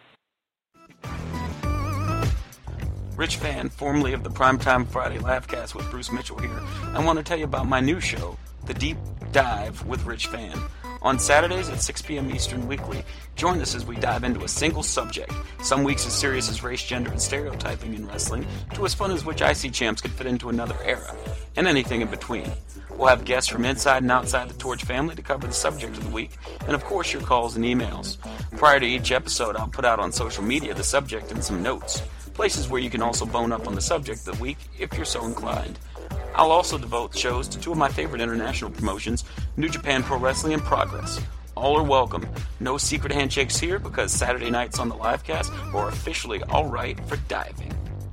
Rich Fann, formerly of the Primetime Friday Livecast with Bruce Mitchell here. I want to tell you about my new show, The Deep Dive with Rich Fann. On Saturdays at six p.m. Eastern weekly, join us as we dive into a single subject. Some weeks as serious as race, gender, and stereotyping in wrestling, to as fun as which I C champs could fit into another era, and anything in between. We'll have guests from inside and outside the Torch family to cover the subject of the week, and of course your calls and emails. Prior to each episode, I'll put out on social media the subject and some notes. Places where you can also bone up on the subject of the week if you're so inclined. I'll also devote shows to two of my favorite international promotions, New Japan Pro Wrestling and Progress. All are welcome. No secret handshakes here because Saturday nights on the livecast are officially all right for diving.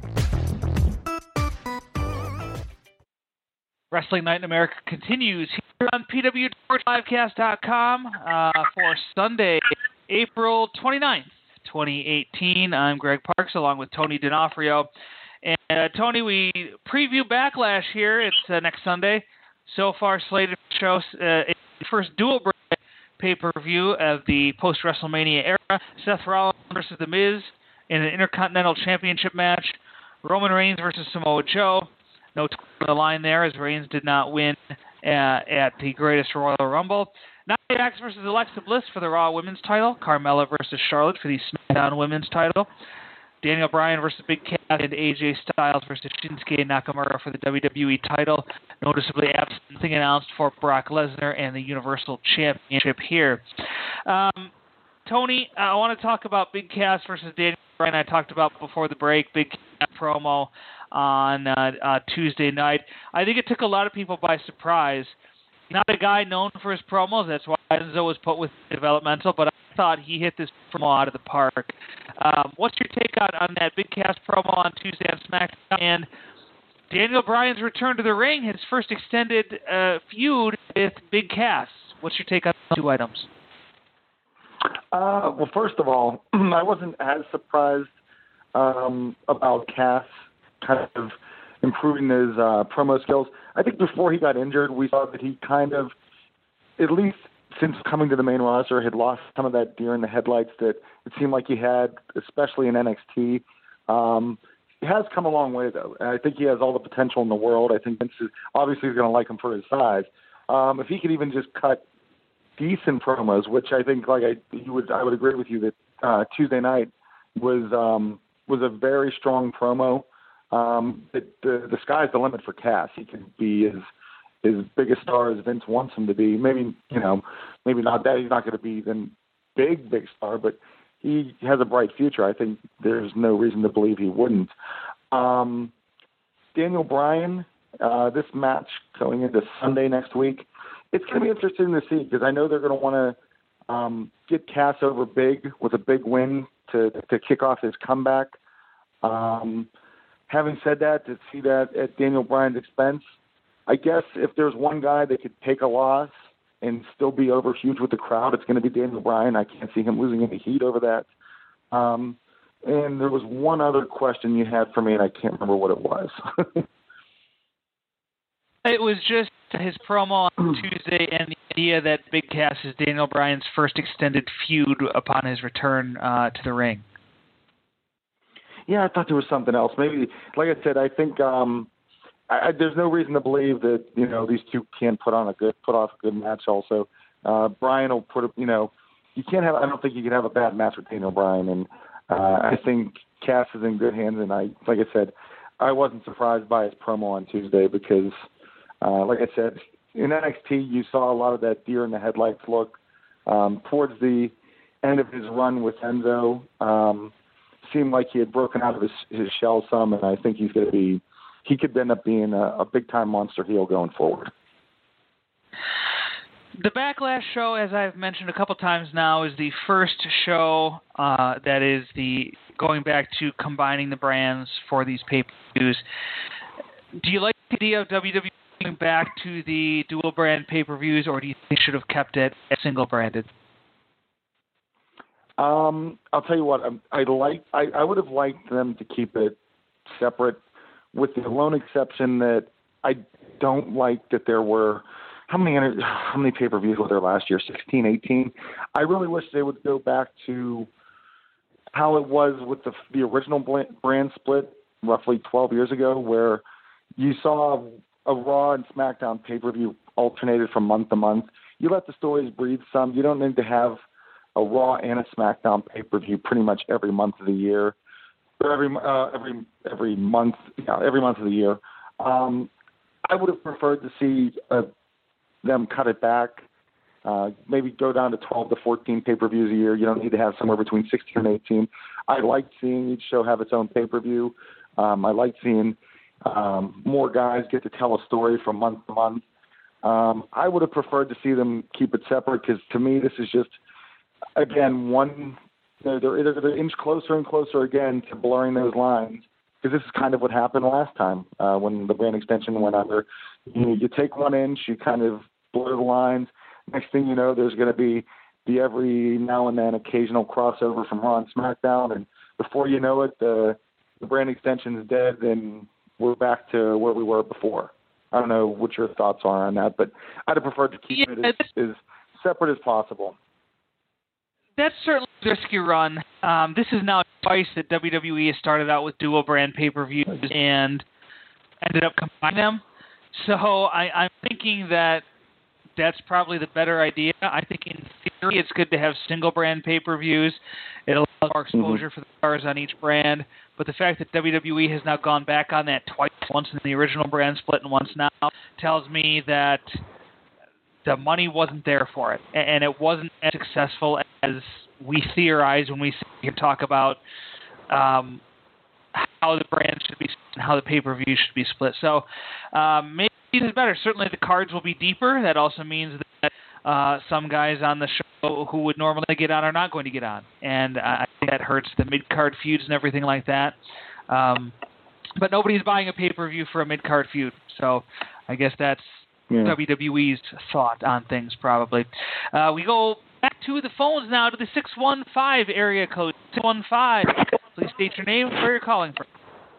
Wrestling Night in America continues here on P W Torch Livecast dot com uh, for Sunday, April twenty-ninth. twenty eighteen. I'm Greg Parks along with Tony D'Onofrio. And uh, Tony, we preview Backlash here. It's uh, next Sunday. So far slated for show, uh, it's the first dual brand pay-per-view of the post-WrestleMania era. Seth Rollins versus The Miz in an Intercontinental Championship match. Roman Reigns versus Samoa Joe. No twist on the line there as Reigns did not win uh, at the Greatest Royal Rumble. Nia Jax versus Alexa Bliss for the Raw Women's title. Carmella versus Charlotte for the SmackDown Women's title. Daniel Bryan versus Big Cass and A J Styles versus Shinsuke Nakamura for the W W E title. Noticeably absent, nothing announced for Brock Lesnar and the Universal Championship here. Um, Tony, uh, I want to talk about Big Cass versus Daniel Bryan. I talked about before the break, Big Cass promo on uh, uh, Tuesday night. I think it took a lot of people by surprise. Not a guy known for his promos. That's why Enzo was put with developmental, but I thought he hit this promo out of the park. Um, what's your take on, on that Big Cass promo on Tuesday on SmackDown? And Daniel Bryan's return to the ring, his first extended uh, feud with Big Cass. What's your take on those two items? Uh, well, first of all, I wasn't as surprised um, about Cass kind of improving his uh, promo skills. I think before he got injured, we saw that he kind of, at least since coming to the main roster, had lost some of that deer in the headlights that it seemed like he had, especially in N X T. Um, he has come a long way, though. And I think he has all the potential in the world. I think Vince is, obviously he's going to like him for his size. Um, if he could even just cut decent promos, which I think, like I, you would, I would agree with you that uh, Tuesday night was um, was a very strong promo. Um, it, the, the sky's the limit for Cass. He can be as as big a star as Vince wants him to be. Maybe, you know, maybe not that. He's not going to be the big, big star, but he has a bright future. I think there's no reason to believe he wouldn't. Um, Daniel Bryan, uh, this match going into Sunday next week, it's going to be interesting to see because I know they're going to want to um, get Cass over big with a big win to to kick off his comeback. Um, having said that, to see that at Daniel Bryan's expense, I guess if there's one guy that could take a loss and still be over huge with the crowd, it's going to be Daniel Bryan. I can't see him losing any heat over that. Um, and there was one other question you had for me, and I can't remember what it was. It was just his promo on Tuesday and the idea that Big Cass is Daniel Bryan's first extended feud upon his return uh, to the ring. Yeah, I thought there was something else. Maybe, like I said, I think um, I, I, there's no reason to believe that you know these two can't put on a good, put off a good match. Also, uh, Bryan will put, a, you know, you can't have. I don't think you can have a bad match with Daniel Bryan, and uh, I think Cass is in good hands. And I, like I said, I wasn't surprised by his promo on Tuesday because, uh, like I said, in N X T you saw a lot of that deer in the headlights look. Um, towards the end of his run with Enzo, um, seemed like he had broken out of his, his shell some, and I think he's going to be, he could end up being a, a big-time monster heel going forward. The Backlash show, as I've mentioned a couple times now, is the first show uh, that is the going back to combining the brands for these pay-per-views. Do you like the idea of W W E going back to the dual-brand pay-per-views, or do you think they should have kept it single-branded? Um, I'll tell you what, I, I like. I, I would have liked them to keep it separate, with the lone exception that I don't like that there were how many how many pay-per-views were there last year? sixteen, eighteen. I really wish they would go back to how it was with the the original brand split roughly twelve years ago, where you saw a Raw and SmackDown pay-per-view alternated from month to month. You let the stories breathe some. You don't need to have a Raw and a SmackDown pay-per-view pretty much every month of the year, or every uh, every every month, yeah, every month of the year. Um, I would have preferred to see uh, them cut it back, uh, maybe go down to twelve to fourteen pay-per-views a year. You don't need to have somewhere between sixteen and eighteen. I like seeing each show have its own pay-per-view. Um, I like seeing um, more guys get to tell a story from month to month. Um, I would have preferred to see them keep it separate because, to me, this is just, again, one, they're, they're, they're an inch closer and closer again to blurring those lines, because this is kind of what happened last time uh, when the brand extension went under. You, you take one inch, you kind of blur the lines. Next thing you know, there's going to be the every now and then occasional crossover from Raw and SmackDown, and before you know it, the, the brand extension is dead, and we're back to where we were before. I don't know what your thoughts are on that, but I'd have preferred to keep yeah, it as, as separate as possible. That's certainly a risky run. Um, this is now twice that W W E has started out with dual brand pay-per-views and ended up combining them. So I, I'm thinking that that's probably the better idea. I think in theory it's good to have single brand pay-per-views. It allows more exposure mm-hmm. for the stars on each brand. But the fact that W W E has now gone back on that twice, once in the original brand split and once now, tells me that the money wasn't there for it, and it wasn't as successful as we theorize when we talk about um, how the brand should be and how the pay-per-view should be split. So um, maybe it's better. Certainly the cards will be deeper. That also means that uh, some guys on the show who would normally get on are not going to get on, and uh, I think that hurts the mid-card feuds and everything like that. Um, but nobody's buying a pay-per-view for a mid-card feud, so I guess that's Yeah. W W E's thought on things, probably. Uh, we go back to the phones now to the six one five area code. six one five. Please state your name and where you're calling from.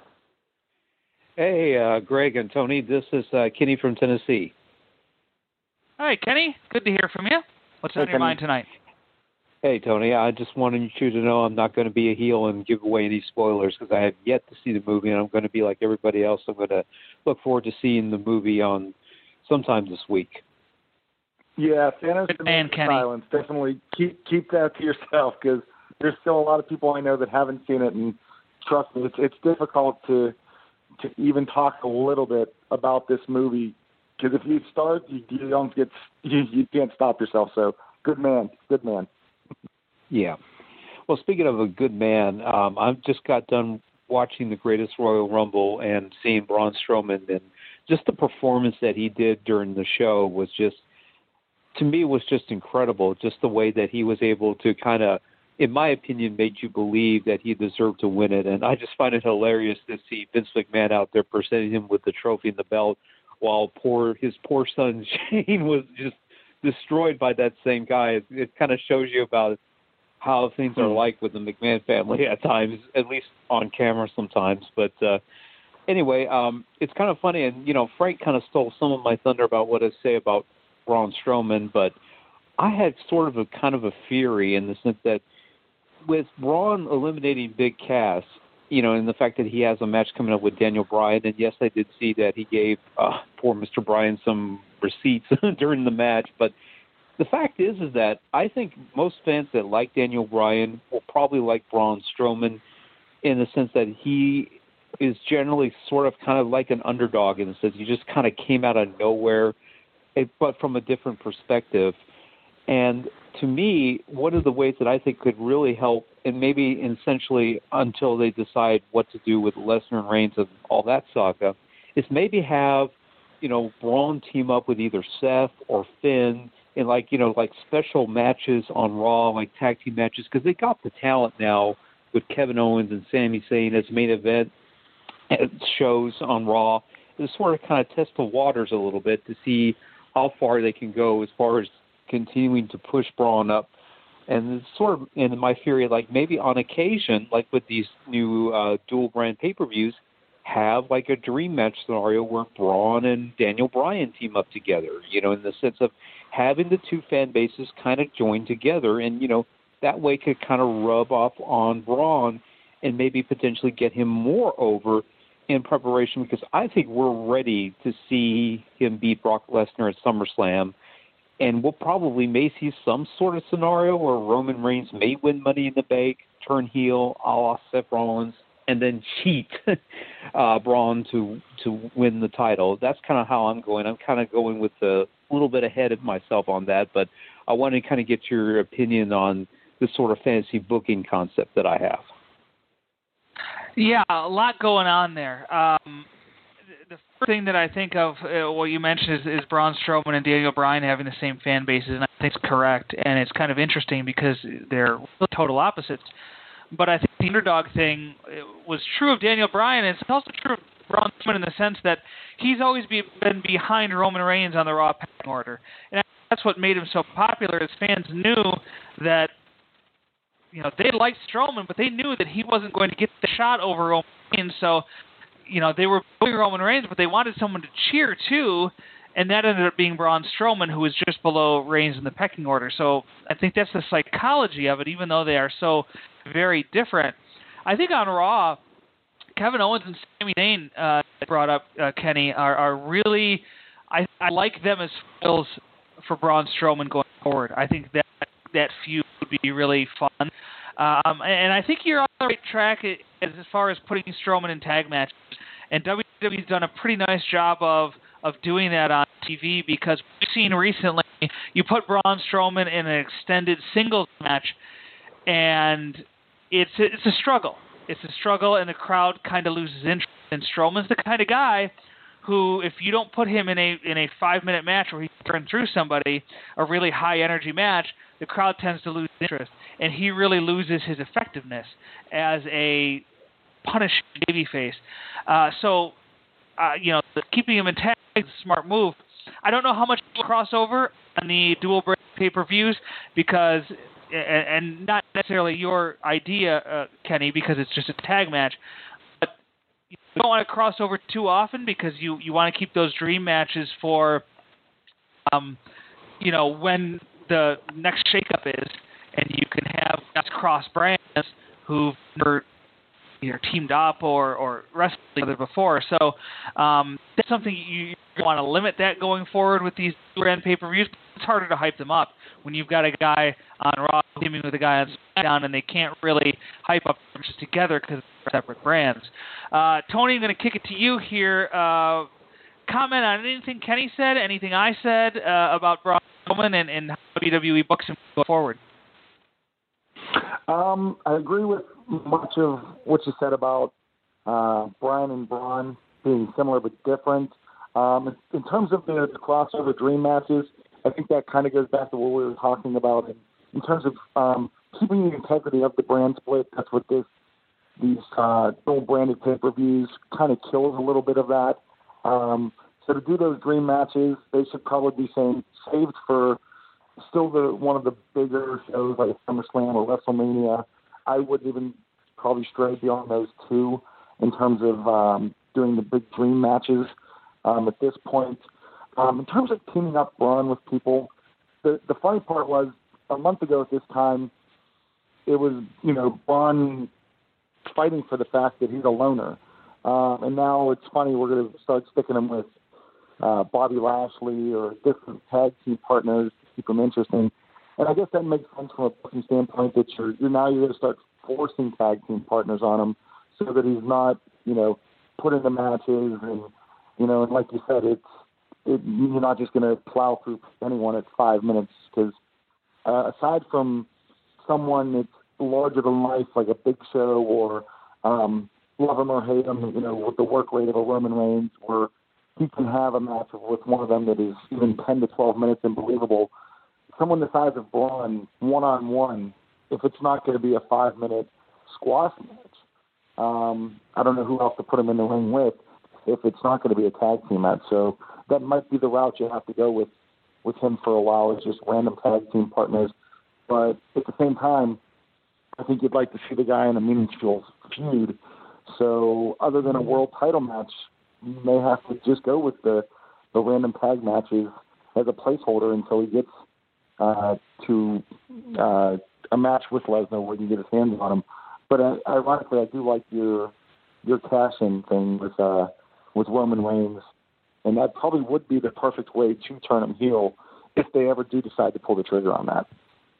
Hey, uh, Greg and Tony. This is uh, Kenny from Tennessee. All right, Kenny. Good to hear from you. What's hey, on your Kenny. mind tonight? Hey, Tony. I just wanted you to know I'm not going to be a heel and give away any spoilers because I have yet to see the movie, and I'm going to be like everybody else. I'm going to look forward to seeing the movie on sometime this week. Yeah, Thanos man, silence. Definitely keep keep that to yourself because there's still a lot of people I know that haven't seen it, and trust me, it's it's difficult to to even talk a little bit about this movie because if you start, you, you don't get you, you can't stop yourself. So good man, good man. Yeah. Well, speaking of a good man, um, I've just got done watching the Greatest Royal Rumble and seeing Braun Strowman, and just the performance that he did during the show was just, to me, was just incredible. Just the way that he was able to kind of, in my opinion, made you believe that he deserved to win it. And I just find it hilarious to see Vince McMahon out there presenting him with the trophy and the belt while poor his poor son Shane was just destroyed by that same guy. It, it kind of shows you about how things are like with the McMahon family at times, at least on camera sometimes. But uh, anyway, um, it's kind of funny. And, you know, Frank kind of stole some of my thunder about what I say about Braun Strowman, but I had sort of a kind of a theory in the sense that with Braun eliminating Big Cass, you know, and the fact that he has a match coming up with Daniel Bryan, and yes, I did see that he gave uh, poor Mister Bryan some receipts during the match, but the fact is is that I think most fans that like Daniel Bryan will probably like Braun Strowman in the sense that he is generally sort of kind of like an underdog in the sense he just kind of came out of nowhere, but from a different perspective. And to me, one of the ways that I think could really help, and maybe essentially until they decide what to do with Lesnar and Reigns and all that saga, is maybe have, you know, Braun team up with either Seth or Finn in like, you know, like special matches on Raw, like tag team matches, because they got the talent now with Kevin Owens and Sami Zayn as main event shows on Raw. To sort of kind of test the waters a little bit to see how far they can go as far as continuing to push Braun up. And it's sort of in my theory, like maybe on occasion, like with these new uh, dual brand pay-per-views, have like a dream match scenario where Braun and Daniel Bryan team up together, you know, in the sense of having the two fan bases kind of join together, and, you know, that way could kind of rub off on Braun and maybe potentially get him more over in preparation, because I think we're ready to see him beat Brock Lesnar at SummerSlam. And we'll probably may see some sort of scenario where Roman Reigns may win Money in the Bank, turn heel, a la Seth Rollins, and then cheat uh, Braun to to win the title. That's kind of how I'm going. I'm kind of going with a little bit ahead of myself on that, but I want to kind of get your opinion on this sort of fantasy booking concept that I have. Yeah, a lot going on there. Um, the first thing that I think of, uh, what you mentioned, is, is Braun Strowman and Daniel Bryan having the same fan bases, and I think it's correct. And it's kind of interesting because they're total opposites. But I think the underdog thing was true of Daniel Bryan, and it's also true of Braun Strowman in the sense that he's always be, been behind Roman Reigns on the Raw pecking order. And that's what made him so popular, is fans knew that, you know, they liked Strowman, but they knew that he wasn't going to get the shot over Roman Reigns. So, you know, they were booing Roman Reigns, but they wanted someone to cheer too, and that ended up being Braun Strowman, who was just below Reigns in the pecking order. So I think that's the psychology of it, even though they are so very different. I think on Raw, Kevin Owens and Sami Zayn, uh, brought up, uh, Kenny, are, are really, I, I like them as foils for Braun Strowman going forward. I think that that feud would be really fun. Um, and I think you're on the right track as far as putting Strowman in tag matches. And W W E's done a pretty nice job of, of doing that on T V, because we've seen recently, you put Braun Strowman in an extended singles match, and it's a, it's a struggle. It's a struggle, and the crowd kind of loses interest. And Strowman's the kind of guy who, if you don't put him in a in a five-minute match where he turns through somebody, a really high-energy match, the crowd tends to lose interest. And he really loses his effectiveness as a punishing babyface. Uh, so, uh, you know, keeping him in tag is a smart move. I don't know how much crossover on the dual brand pay-per-views, because, and, and not necessarily your idea, uh, Kenny, because it's just a tag match, but you don't want to cross over too often, because you, you want to keep those dream matches for, um, you know, when the next shakeup is, and you can have cross brands who've never either teamed up or, or wrestled together before. So um, that's something you, you want to limit that going forward with these brand pay-per-views. It's harder to hype them up when you've got a guy on Raw teaming with a guy on SmackDown, and they can't really hype up matches together because they're separate brands. Uh, Tony, I'm going to kick it to you here. Uh, comment on anything Kenny said, anything I said uh, about Braun Strowman and, and how W W E books him going forward. Um, I agree with much of what you said about uh, Bryan and Braun being similar but different. Um, in terms of the, the crossover dream matches, I think that kind of goes back to what we were talking about. In, in terms of um, keeping the integrity of the brand split, that's what this these uh, dual branded pay-per-views kind of kills a little bit of that. Um, so to do those dream matches, they should probably be saying, saved for still the one of the bigger shows like SummerSlam or WrestleMania. I wouldn't even probably stray beyond those two in terms of um, doing the big dream matches um, at this point. Um, in terms of teaming up Braun with people, the, the funny part was a month ago at this time, it was, you know, Braun fighting for the fact that he's a loner. Um, and now it's funny, we're going to start sticking him with uh, Bobby Lashley or different tag team partners to keep him interesting. And I guess that makes sense from a booking standpoint that you're, you're now you're going to start forcing tag team partners on him so that he's not, you know, put in the matches. And, you know, and like you said, it's, it, you're not just going to plow through anyone at five minutes because uh, aside from someone that's larger than life, like a Big Show or um, love him or hate him, you know, with the work rate of a Roman Reigns, where he can have a match with one of them that is even ten to twelve minutes and believable. Someone the size of Braun, one-on-one, if it's not going to be a five-minute squash match, um, I don't know who else to put him in the ring with if it's not going to be a tag team match. So that might be the route you have to go with, with him for a while, is just random tag team partners. But at the same time, I think you'd like to see the guy in a meaningful feud. So other than a world title match, you may have to just go with the, the random tag matches as a placeholder until he gets uh, to uh, a match with Lesnar where he can get his hands on him. But uh, ironically, I do like your your cash-in thing with uh, with Roman Reigns, and that probably would be the perfect way to turn him heel if they ever do decide to pull the trigger on that.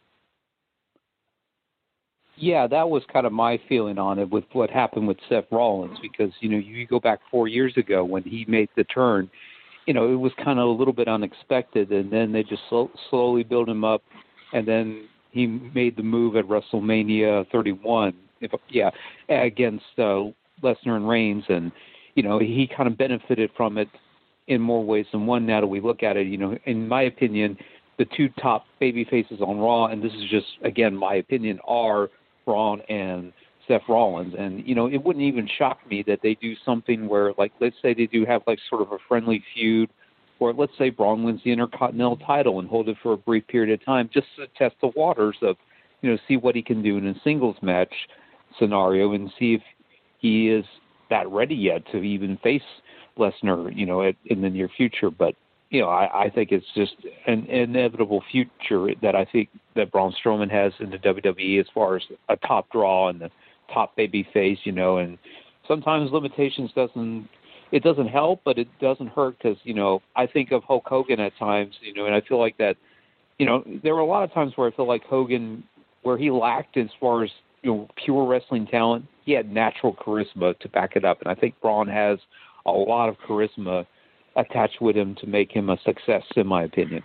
Yeah, that was kind of my feeling on it with what happened with Seth Rollins, because, you know, you go back four years ago when he made the turn, you know, it was kind of a little bit unexpected, and then they just slow, slowly built him up, and then he made the move at WrestleMania thirty-one, if, yeah, against uh, Lesnar and Reigns, and, you know, he kind of benefited from it in more ways than one now that we look at it. You know, in my opinion, the two top baby faces on Raw, and this is just, again, my opinion, are Braun and Seth Rollins. And, you know, it wouldn't even shock me that they do something where, like, let's say they do have, like, sort of a friendly feud, or let's say Braun wins the Intercontinental title and hold it for a brief period of time just to test the waters of, you know, see what he can do in a singles match scenario and see if he is that ready yet to even face Lesnar, you know, at, in the near future. But, you know, I, I think it's just an inevitable future that I think that Braun Strowman has in the W W E as far as a top draw and the top baby face, you know, and sometimes limitations doesn't, it doesn't help, but it doesn't hurt because, you know, I think of Hulk Hogan at times, you know, and I feel like that, you know, there were a lot of times where I feel like Hogan, where he lacked as far as, you know, pure wrestling talent, he had natural charisma to back it up. And I think Braun has a lot of charisma attached with him to make him a success, in my opinion.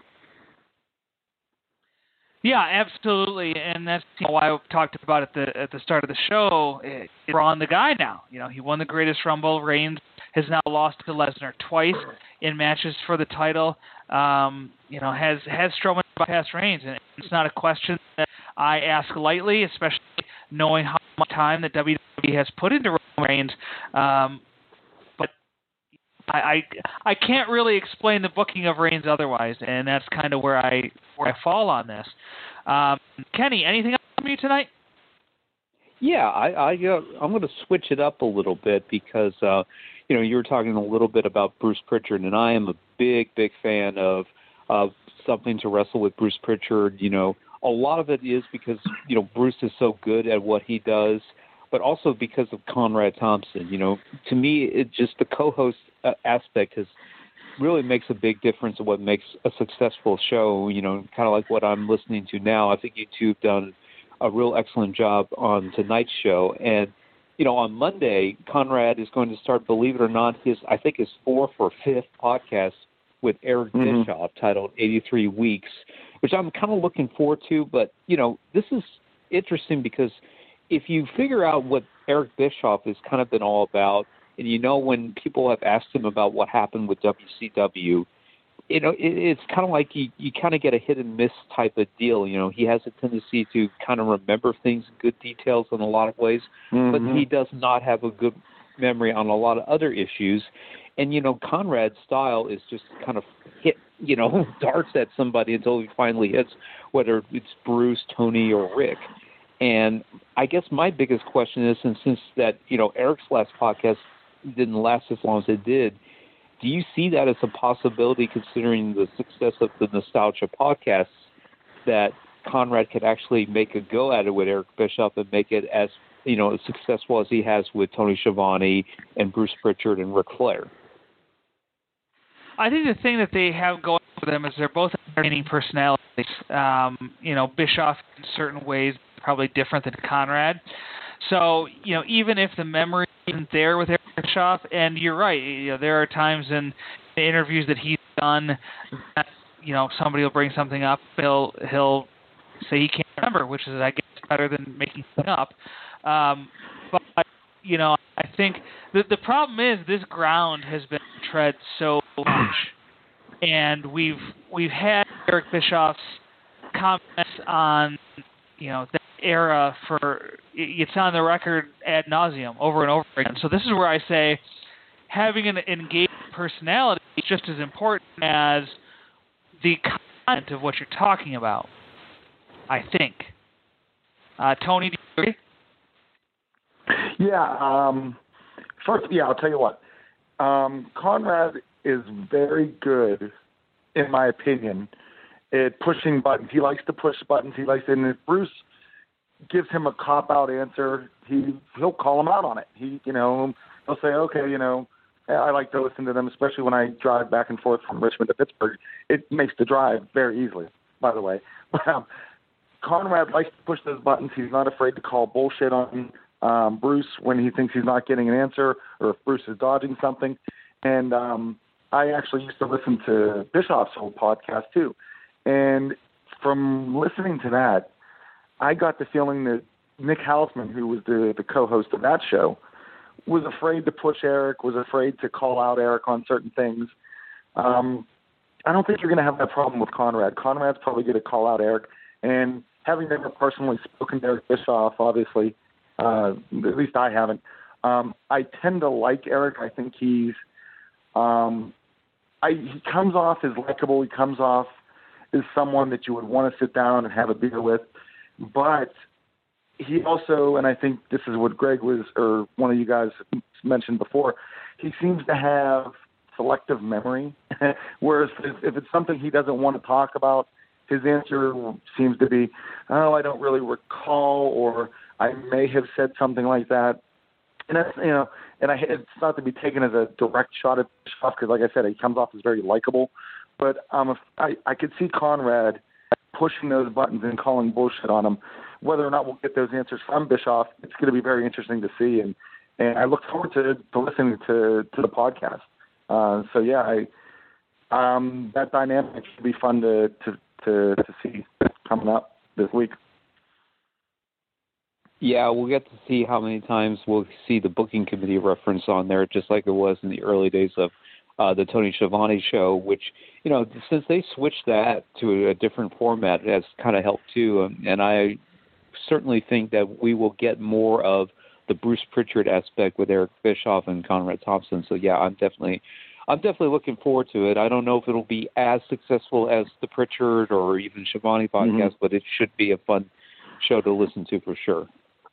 Yeah, absolutely, and that's, you know, why I talked about at the at the start of the show. It, Braun the guy now. You know, he won the Greatest Rumble. Reigns has now lost to Lesnar twice in matches for the title. Um, you know, has has Strowman bypassed Reigns, and it's not a question that I ask lightly, especially knowing how much time that W W E has put into Roman Reigns. Um, but I, I I can't really explain the booking of Reigns otherwise, and that's kind of where I where I fall on this. Um, Kenny, anything else from you tonight? Yeah, I, I uh, I'm going to switch it up a little bit because uh, you know, you were talking a little bit about Bruce Pritchard, and I am a big big fan of of something to wrestle with Bruce Pritchard. You know, a lot of it is because, you know, Bruce is so good at what he does, but also because of Conrad Thompson. You know, to me, it just the co-host uh, aspect has really makes a big difference in what makes a successful show. You know, kind of like what I'm listening to now. I think you two have done a real excellent job on tonight's show. And, you know, on Monday, Conrad is going to start, believe it or not, his, I think his fourth or fifth podcast with Eric mm-hmm. Bischoff titled eighty-three weeks, which I'm kind of looking forward to. But, you know, this is interesting because if you figure out what Eric Bischoff has kind of been all about, and, you know, when people have asked him about what happened with W C W, you know, it, it's kind of like you, you kind of get a hit and miss type of deal. You know, he has a tendency to kind of remember things in good details in a lot of ways, mm-hmm. but he does not have a good memory on a lot of other issues. And, you know, Conrad's style is just kind of hit you know, darts at somebody until he finally hits, whether it's Bruce, Tony, or Rick. And I guess my biggest question is, and since that, you know, Eric's last podcast didn't last as long as it did, do you see that as a possibility, considering the success of the Nostalgia podcasts, that Conrad could actually make a go at it with Eric Bischoff and make it as, you know, as successful as he has with Tony Schiavone and Bruce Pritchard and Ric Flair? I think the thing that they have going for them is they're both entertaining personalities. Um, you know, Bischoff in certain ways probably different than Conrad. So, you know, even if the memory isn't there with Eric Bischoff, and you're right, you know, there are times in the interviews that he's done that, you know, somebody will bring something up, he'll he'll say he can't remember, which is, I guess, better than making something up. Um, but, you know, I think the the problem is this ground has been tread so much, and we've we've had Eric Bischoff's comments on, you know, that era for, it's on the record ad nauseum over and over again. So this is where I say having an engaged personality is just as important as the content of what you're talking about, I think. Uh, Tony, do you agree? Yeah. Um, first, yeah, I'll tell you what. Um, Conrad is very good, in my opinion, at pushing buttons. He likes to push buttons. He likes to, and if Bruce gives him a cop-out answer, he, he'll call him out on it. He, you know, he'll say, okay, you know, I like to listen to them, especially when I drive back and forth from Richmond to Pittsburgh. It makes the drive very easily, by the way. But, um, Conrad likes to push those buttons. He's not afraid to call bullshit on um, Bruce when he thinks he's not getting an answer or if Bruce is dodging something. And um, I actually used to listen to Bischoff's old podcast, too. And from listening to that, I got the feeling that Nick Hausman, who was the, the co-host of that show, was afraid to push Eric, was afraid to call out Eric on certain things. Um, I don't think you're going to have that problem with Conrad. Conrad's probably going to call out Eric. And having never personally spoken to Eric Bischoff, obviously, uh, at least I haven't, um, I tend to like Eric. I think he's um, I, he comes off as likable. He comes off as someone that you would want to sit down and have a beer with. But he also, and I think this is what Greg was, or one of you guys mentioned before, he seems to have selective memory, whereas if it's something he doesn't want to talk about, his answer seems to be, oh, I don't really recall, or I may have said something like that. And that's, you know, and I, it's not to be taken as a direct shot at Bischoff, because like I said, he comes off as very likable. But um, if I, I could see Conrad pushing those buttons and calling bullshit on them. Whether or not we'll get those answers from Bischoff, it's going to be very interesting to see. And, and I look forward to, to listening to, to the podcast. Uh, so, yeah, I, um, that dynamic should be fun to, to, to, to see coming up this week. Yeah, we'll get to see how many times we'll see the booking committee reference on there, just like it was in the early days of uh, the Tony Schiavone show, which, you know, since they switched that to a different format, it has kind of helped too. Um, and I certainly think that we will get more of the Bruce Pritchard aspect with Eric Bischoff and Conrad Thompson. So, yeah, I'm definitely I'm definitely looking forward to it. I don't know if it'll be as successful as the Pritchard or even Schiavone podcast, mm-hmm. but it should be a fun show to listen to for sure.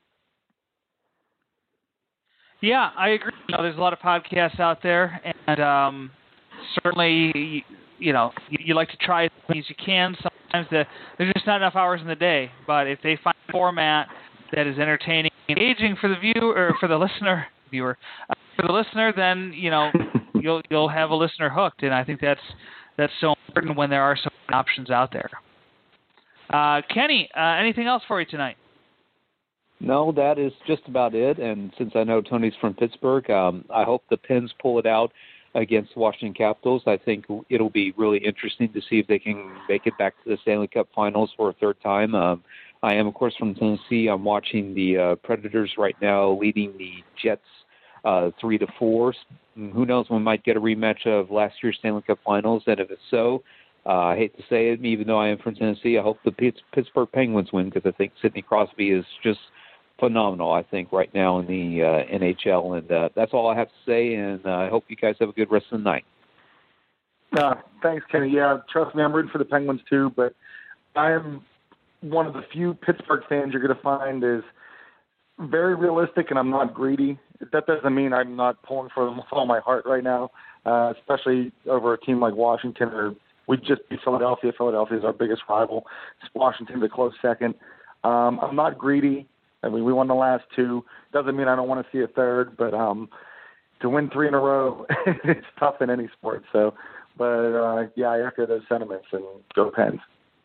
Yeah, I agree. You know, there's a lot of podcasts out there, and um, certainly, you know, you, you like to try as many as you can. Sometimes the, there's just not enough hours in the day. But if they find a format that is entertaining, engaging for the viewer or for the listener, viewer, uh, for the listener, then you know you'll you'll have a listener hooked, and I think that's that's so important when there are so many options out there. Uh, Kenny, uh, anything else for you tonight? No, that is just about it. And since I know Tony's from Pittsburgh, um, I hope the Pens pull it out against the Washington Capitals. I think it'll be really interesting to see if they can make it back to the Stanley Cup Finals for a third time. Um, I am, of course, from Tennessee. I'm watching the uh, Predators right now, leading the Jets uh, three to four. Who knows? We might get a rematch of last year's Stanley Cup Finals. And if it's so, uh, I hate to say it, even though I am from Tennessee, I hope the Pittsburgh Penguins win, because I think Sidney Crosby is just phenomenal, I think, right now in the uh, N H L. And uh, that's all I have to say, and uh, I hope you guys have a good rest of the night. Uh, thanks, Kenny. Yeah, trust me, I'm rooting for the Penguins too, but I am one of the few Pittsburgh fans you're going to find is very realistic, and I'm not greedy. That doesn't mean I'm not pulling for them with all my heart right now, uh, especially over a team like Washington. Or we just beat Philadelphia. Philadelphia is our biggest rival. Washington's a close second. Um, I'm not greedy. I mean, we won the last two. Doesn't mean I don't want to see a third, but um, to win three in a row, it's tough in any sport. So, but uh, yeah, I echo those sentiments and go Pens.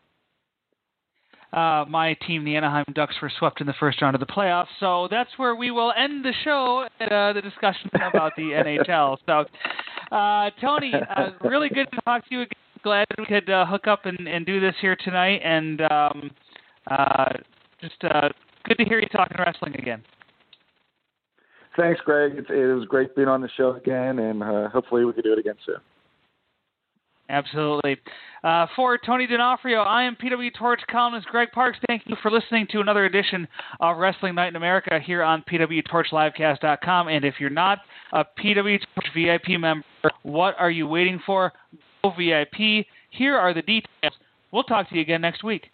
Uh, my team, the Anaheim Ducks, were swept in the first round of the playoffs, so that's where we will end the show, uh, the discussion about the N H L. So, uh, Tony, uh, really good to talk to you again. Glad we could uh, hook up and, and do this here tonight, and um, uh, just uh, good to hear you talking wrestling again. Thanks, Greg. It, it was great being on the show again, and uh, hopefully we can do it again soon. Absolutely. Uh, for Tony D'Onofrio, I am P W Torch columnist Greg Parks. Thank you for listening to another edition of Wrestling Night in America here on P W Torch Livecast dot com. And if you're not a P W Torch V I P member, what are you waiting for? Go V I P. Here are the details. We'll talk to you again next week.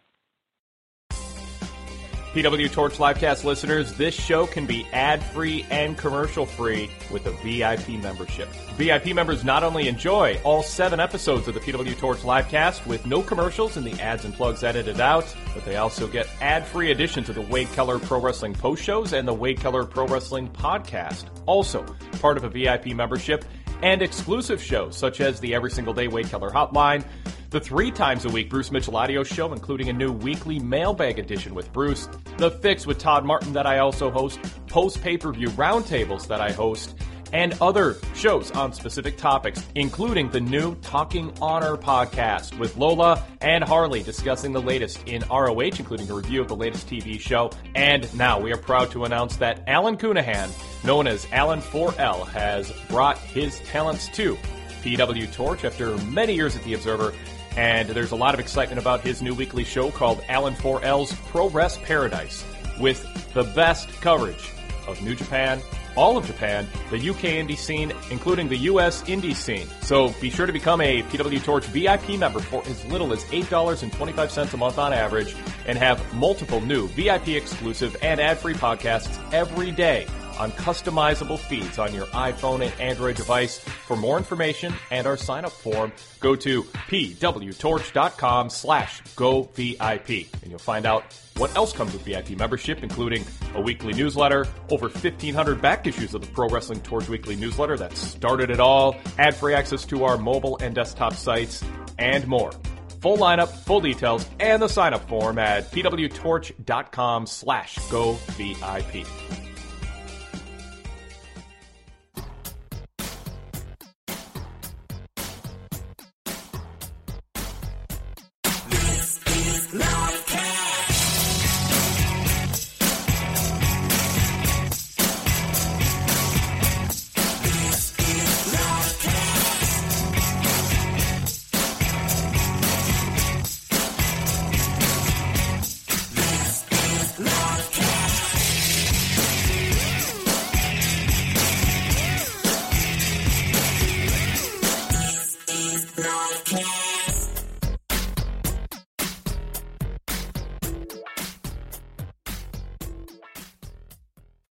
P W Torch Livecast listeners, this show can be ad-free and commercial-free with a V I P membership. V I P members not only enjoy all seven episodes of the P W Torch Livecast with no commercials and the ads and plugs edited out, but they also get ad-free editions of the Wade Keller Pro Wrestling post shows and the Wade Keller Pro Wrestling podcast. Also, part of a V I P membership and exclusive shows such as the Every Single Day Wade Keller Hotline, the three times a week Bruce Mitchell audio show, including a new weekly mailbag edition with Bruce, The Fix with Todd Martin that I also host, post pay-per-view roundtables that I host, and other shows on specific topics, including the new Talking Honor podcast with Lola and Harley discussing the latest in R O H, including a review of the latest T V show. And now we are proud to announce that Alan Cunahan, known as Alan four L, has brought his talents to P W Torch after many years at The Observer. And there's a lot of excitement about his new weekly show called Alan four L's Pro Wrest Paradise, with the best coverage of New Japan, all of Japan, the U K indie scene, including the U S indie scene. So be sure to become a P W Torch V I P member for as little as eight dollars and twenty-five cents a month on average, and have multiple new V I P exclusive and ad-free podcasts every day on customizable feeds on your iPhone and Android device. For more information and our sign-up form, go to pwtorch.com slash go VIP, and you'll find out what else comes with V I P membership, including a weekly newsletter, over fifteen hundred back issues of the Pro Wrestling Torch weekly newsletter that started it all, ad-free access to our mobile and desktop sites, and more. Full lineup, full details, and the sign-up form at pwtorch.com slash go VIP. Livecast.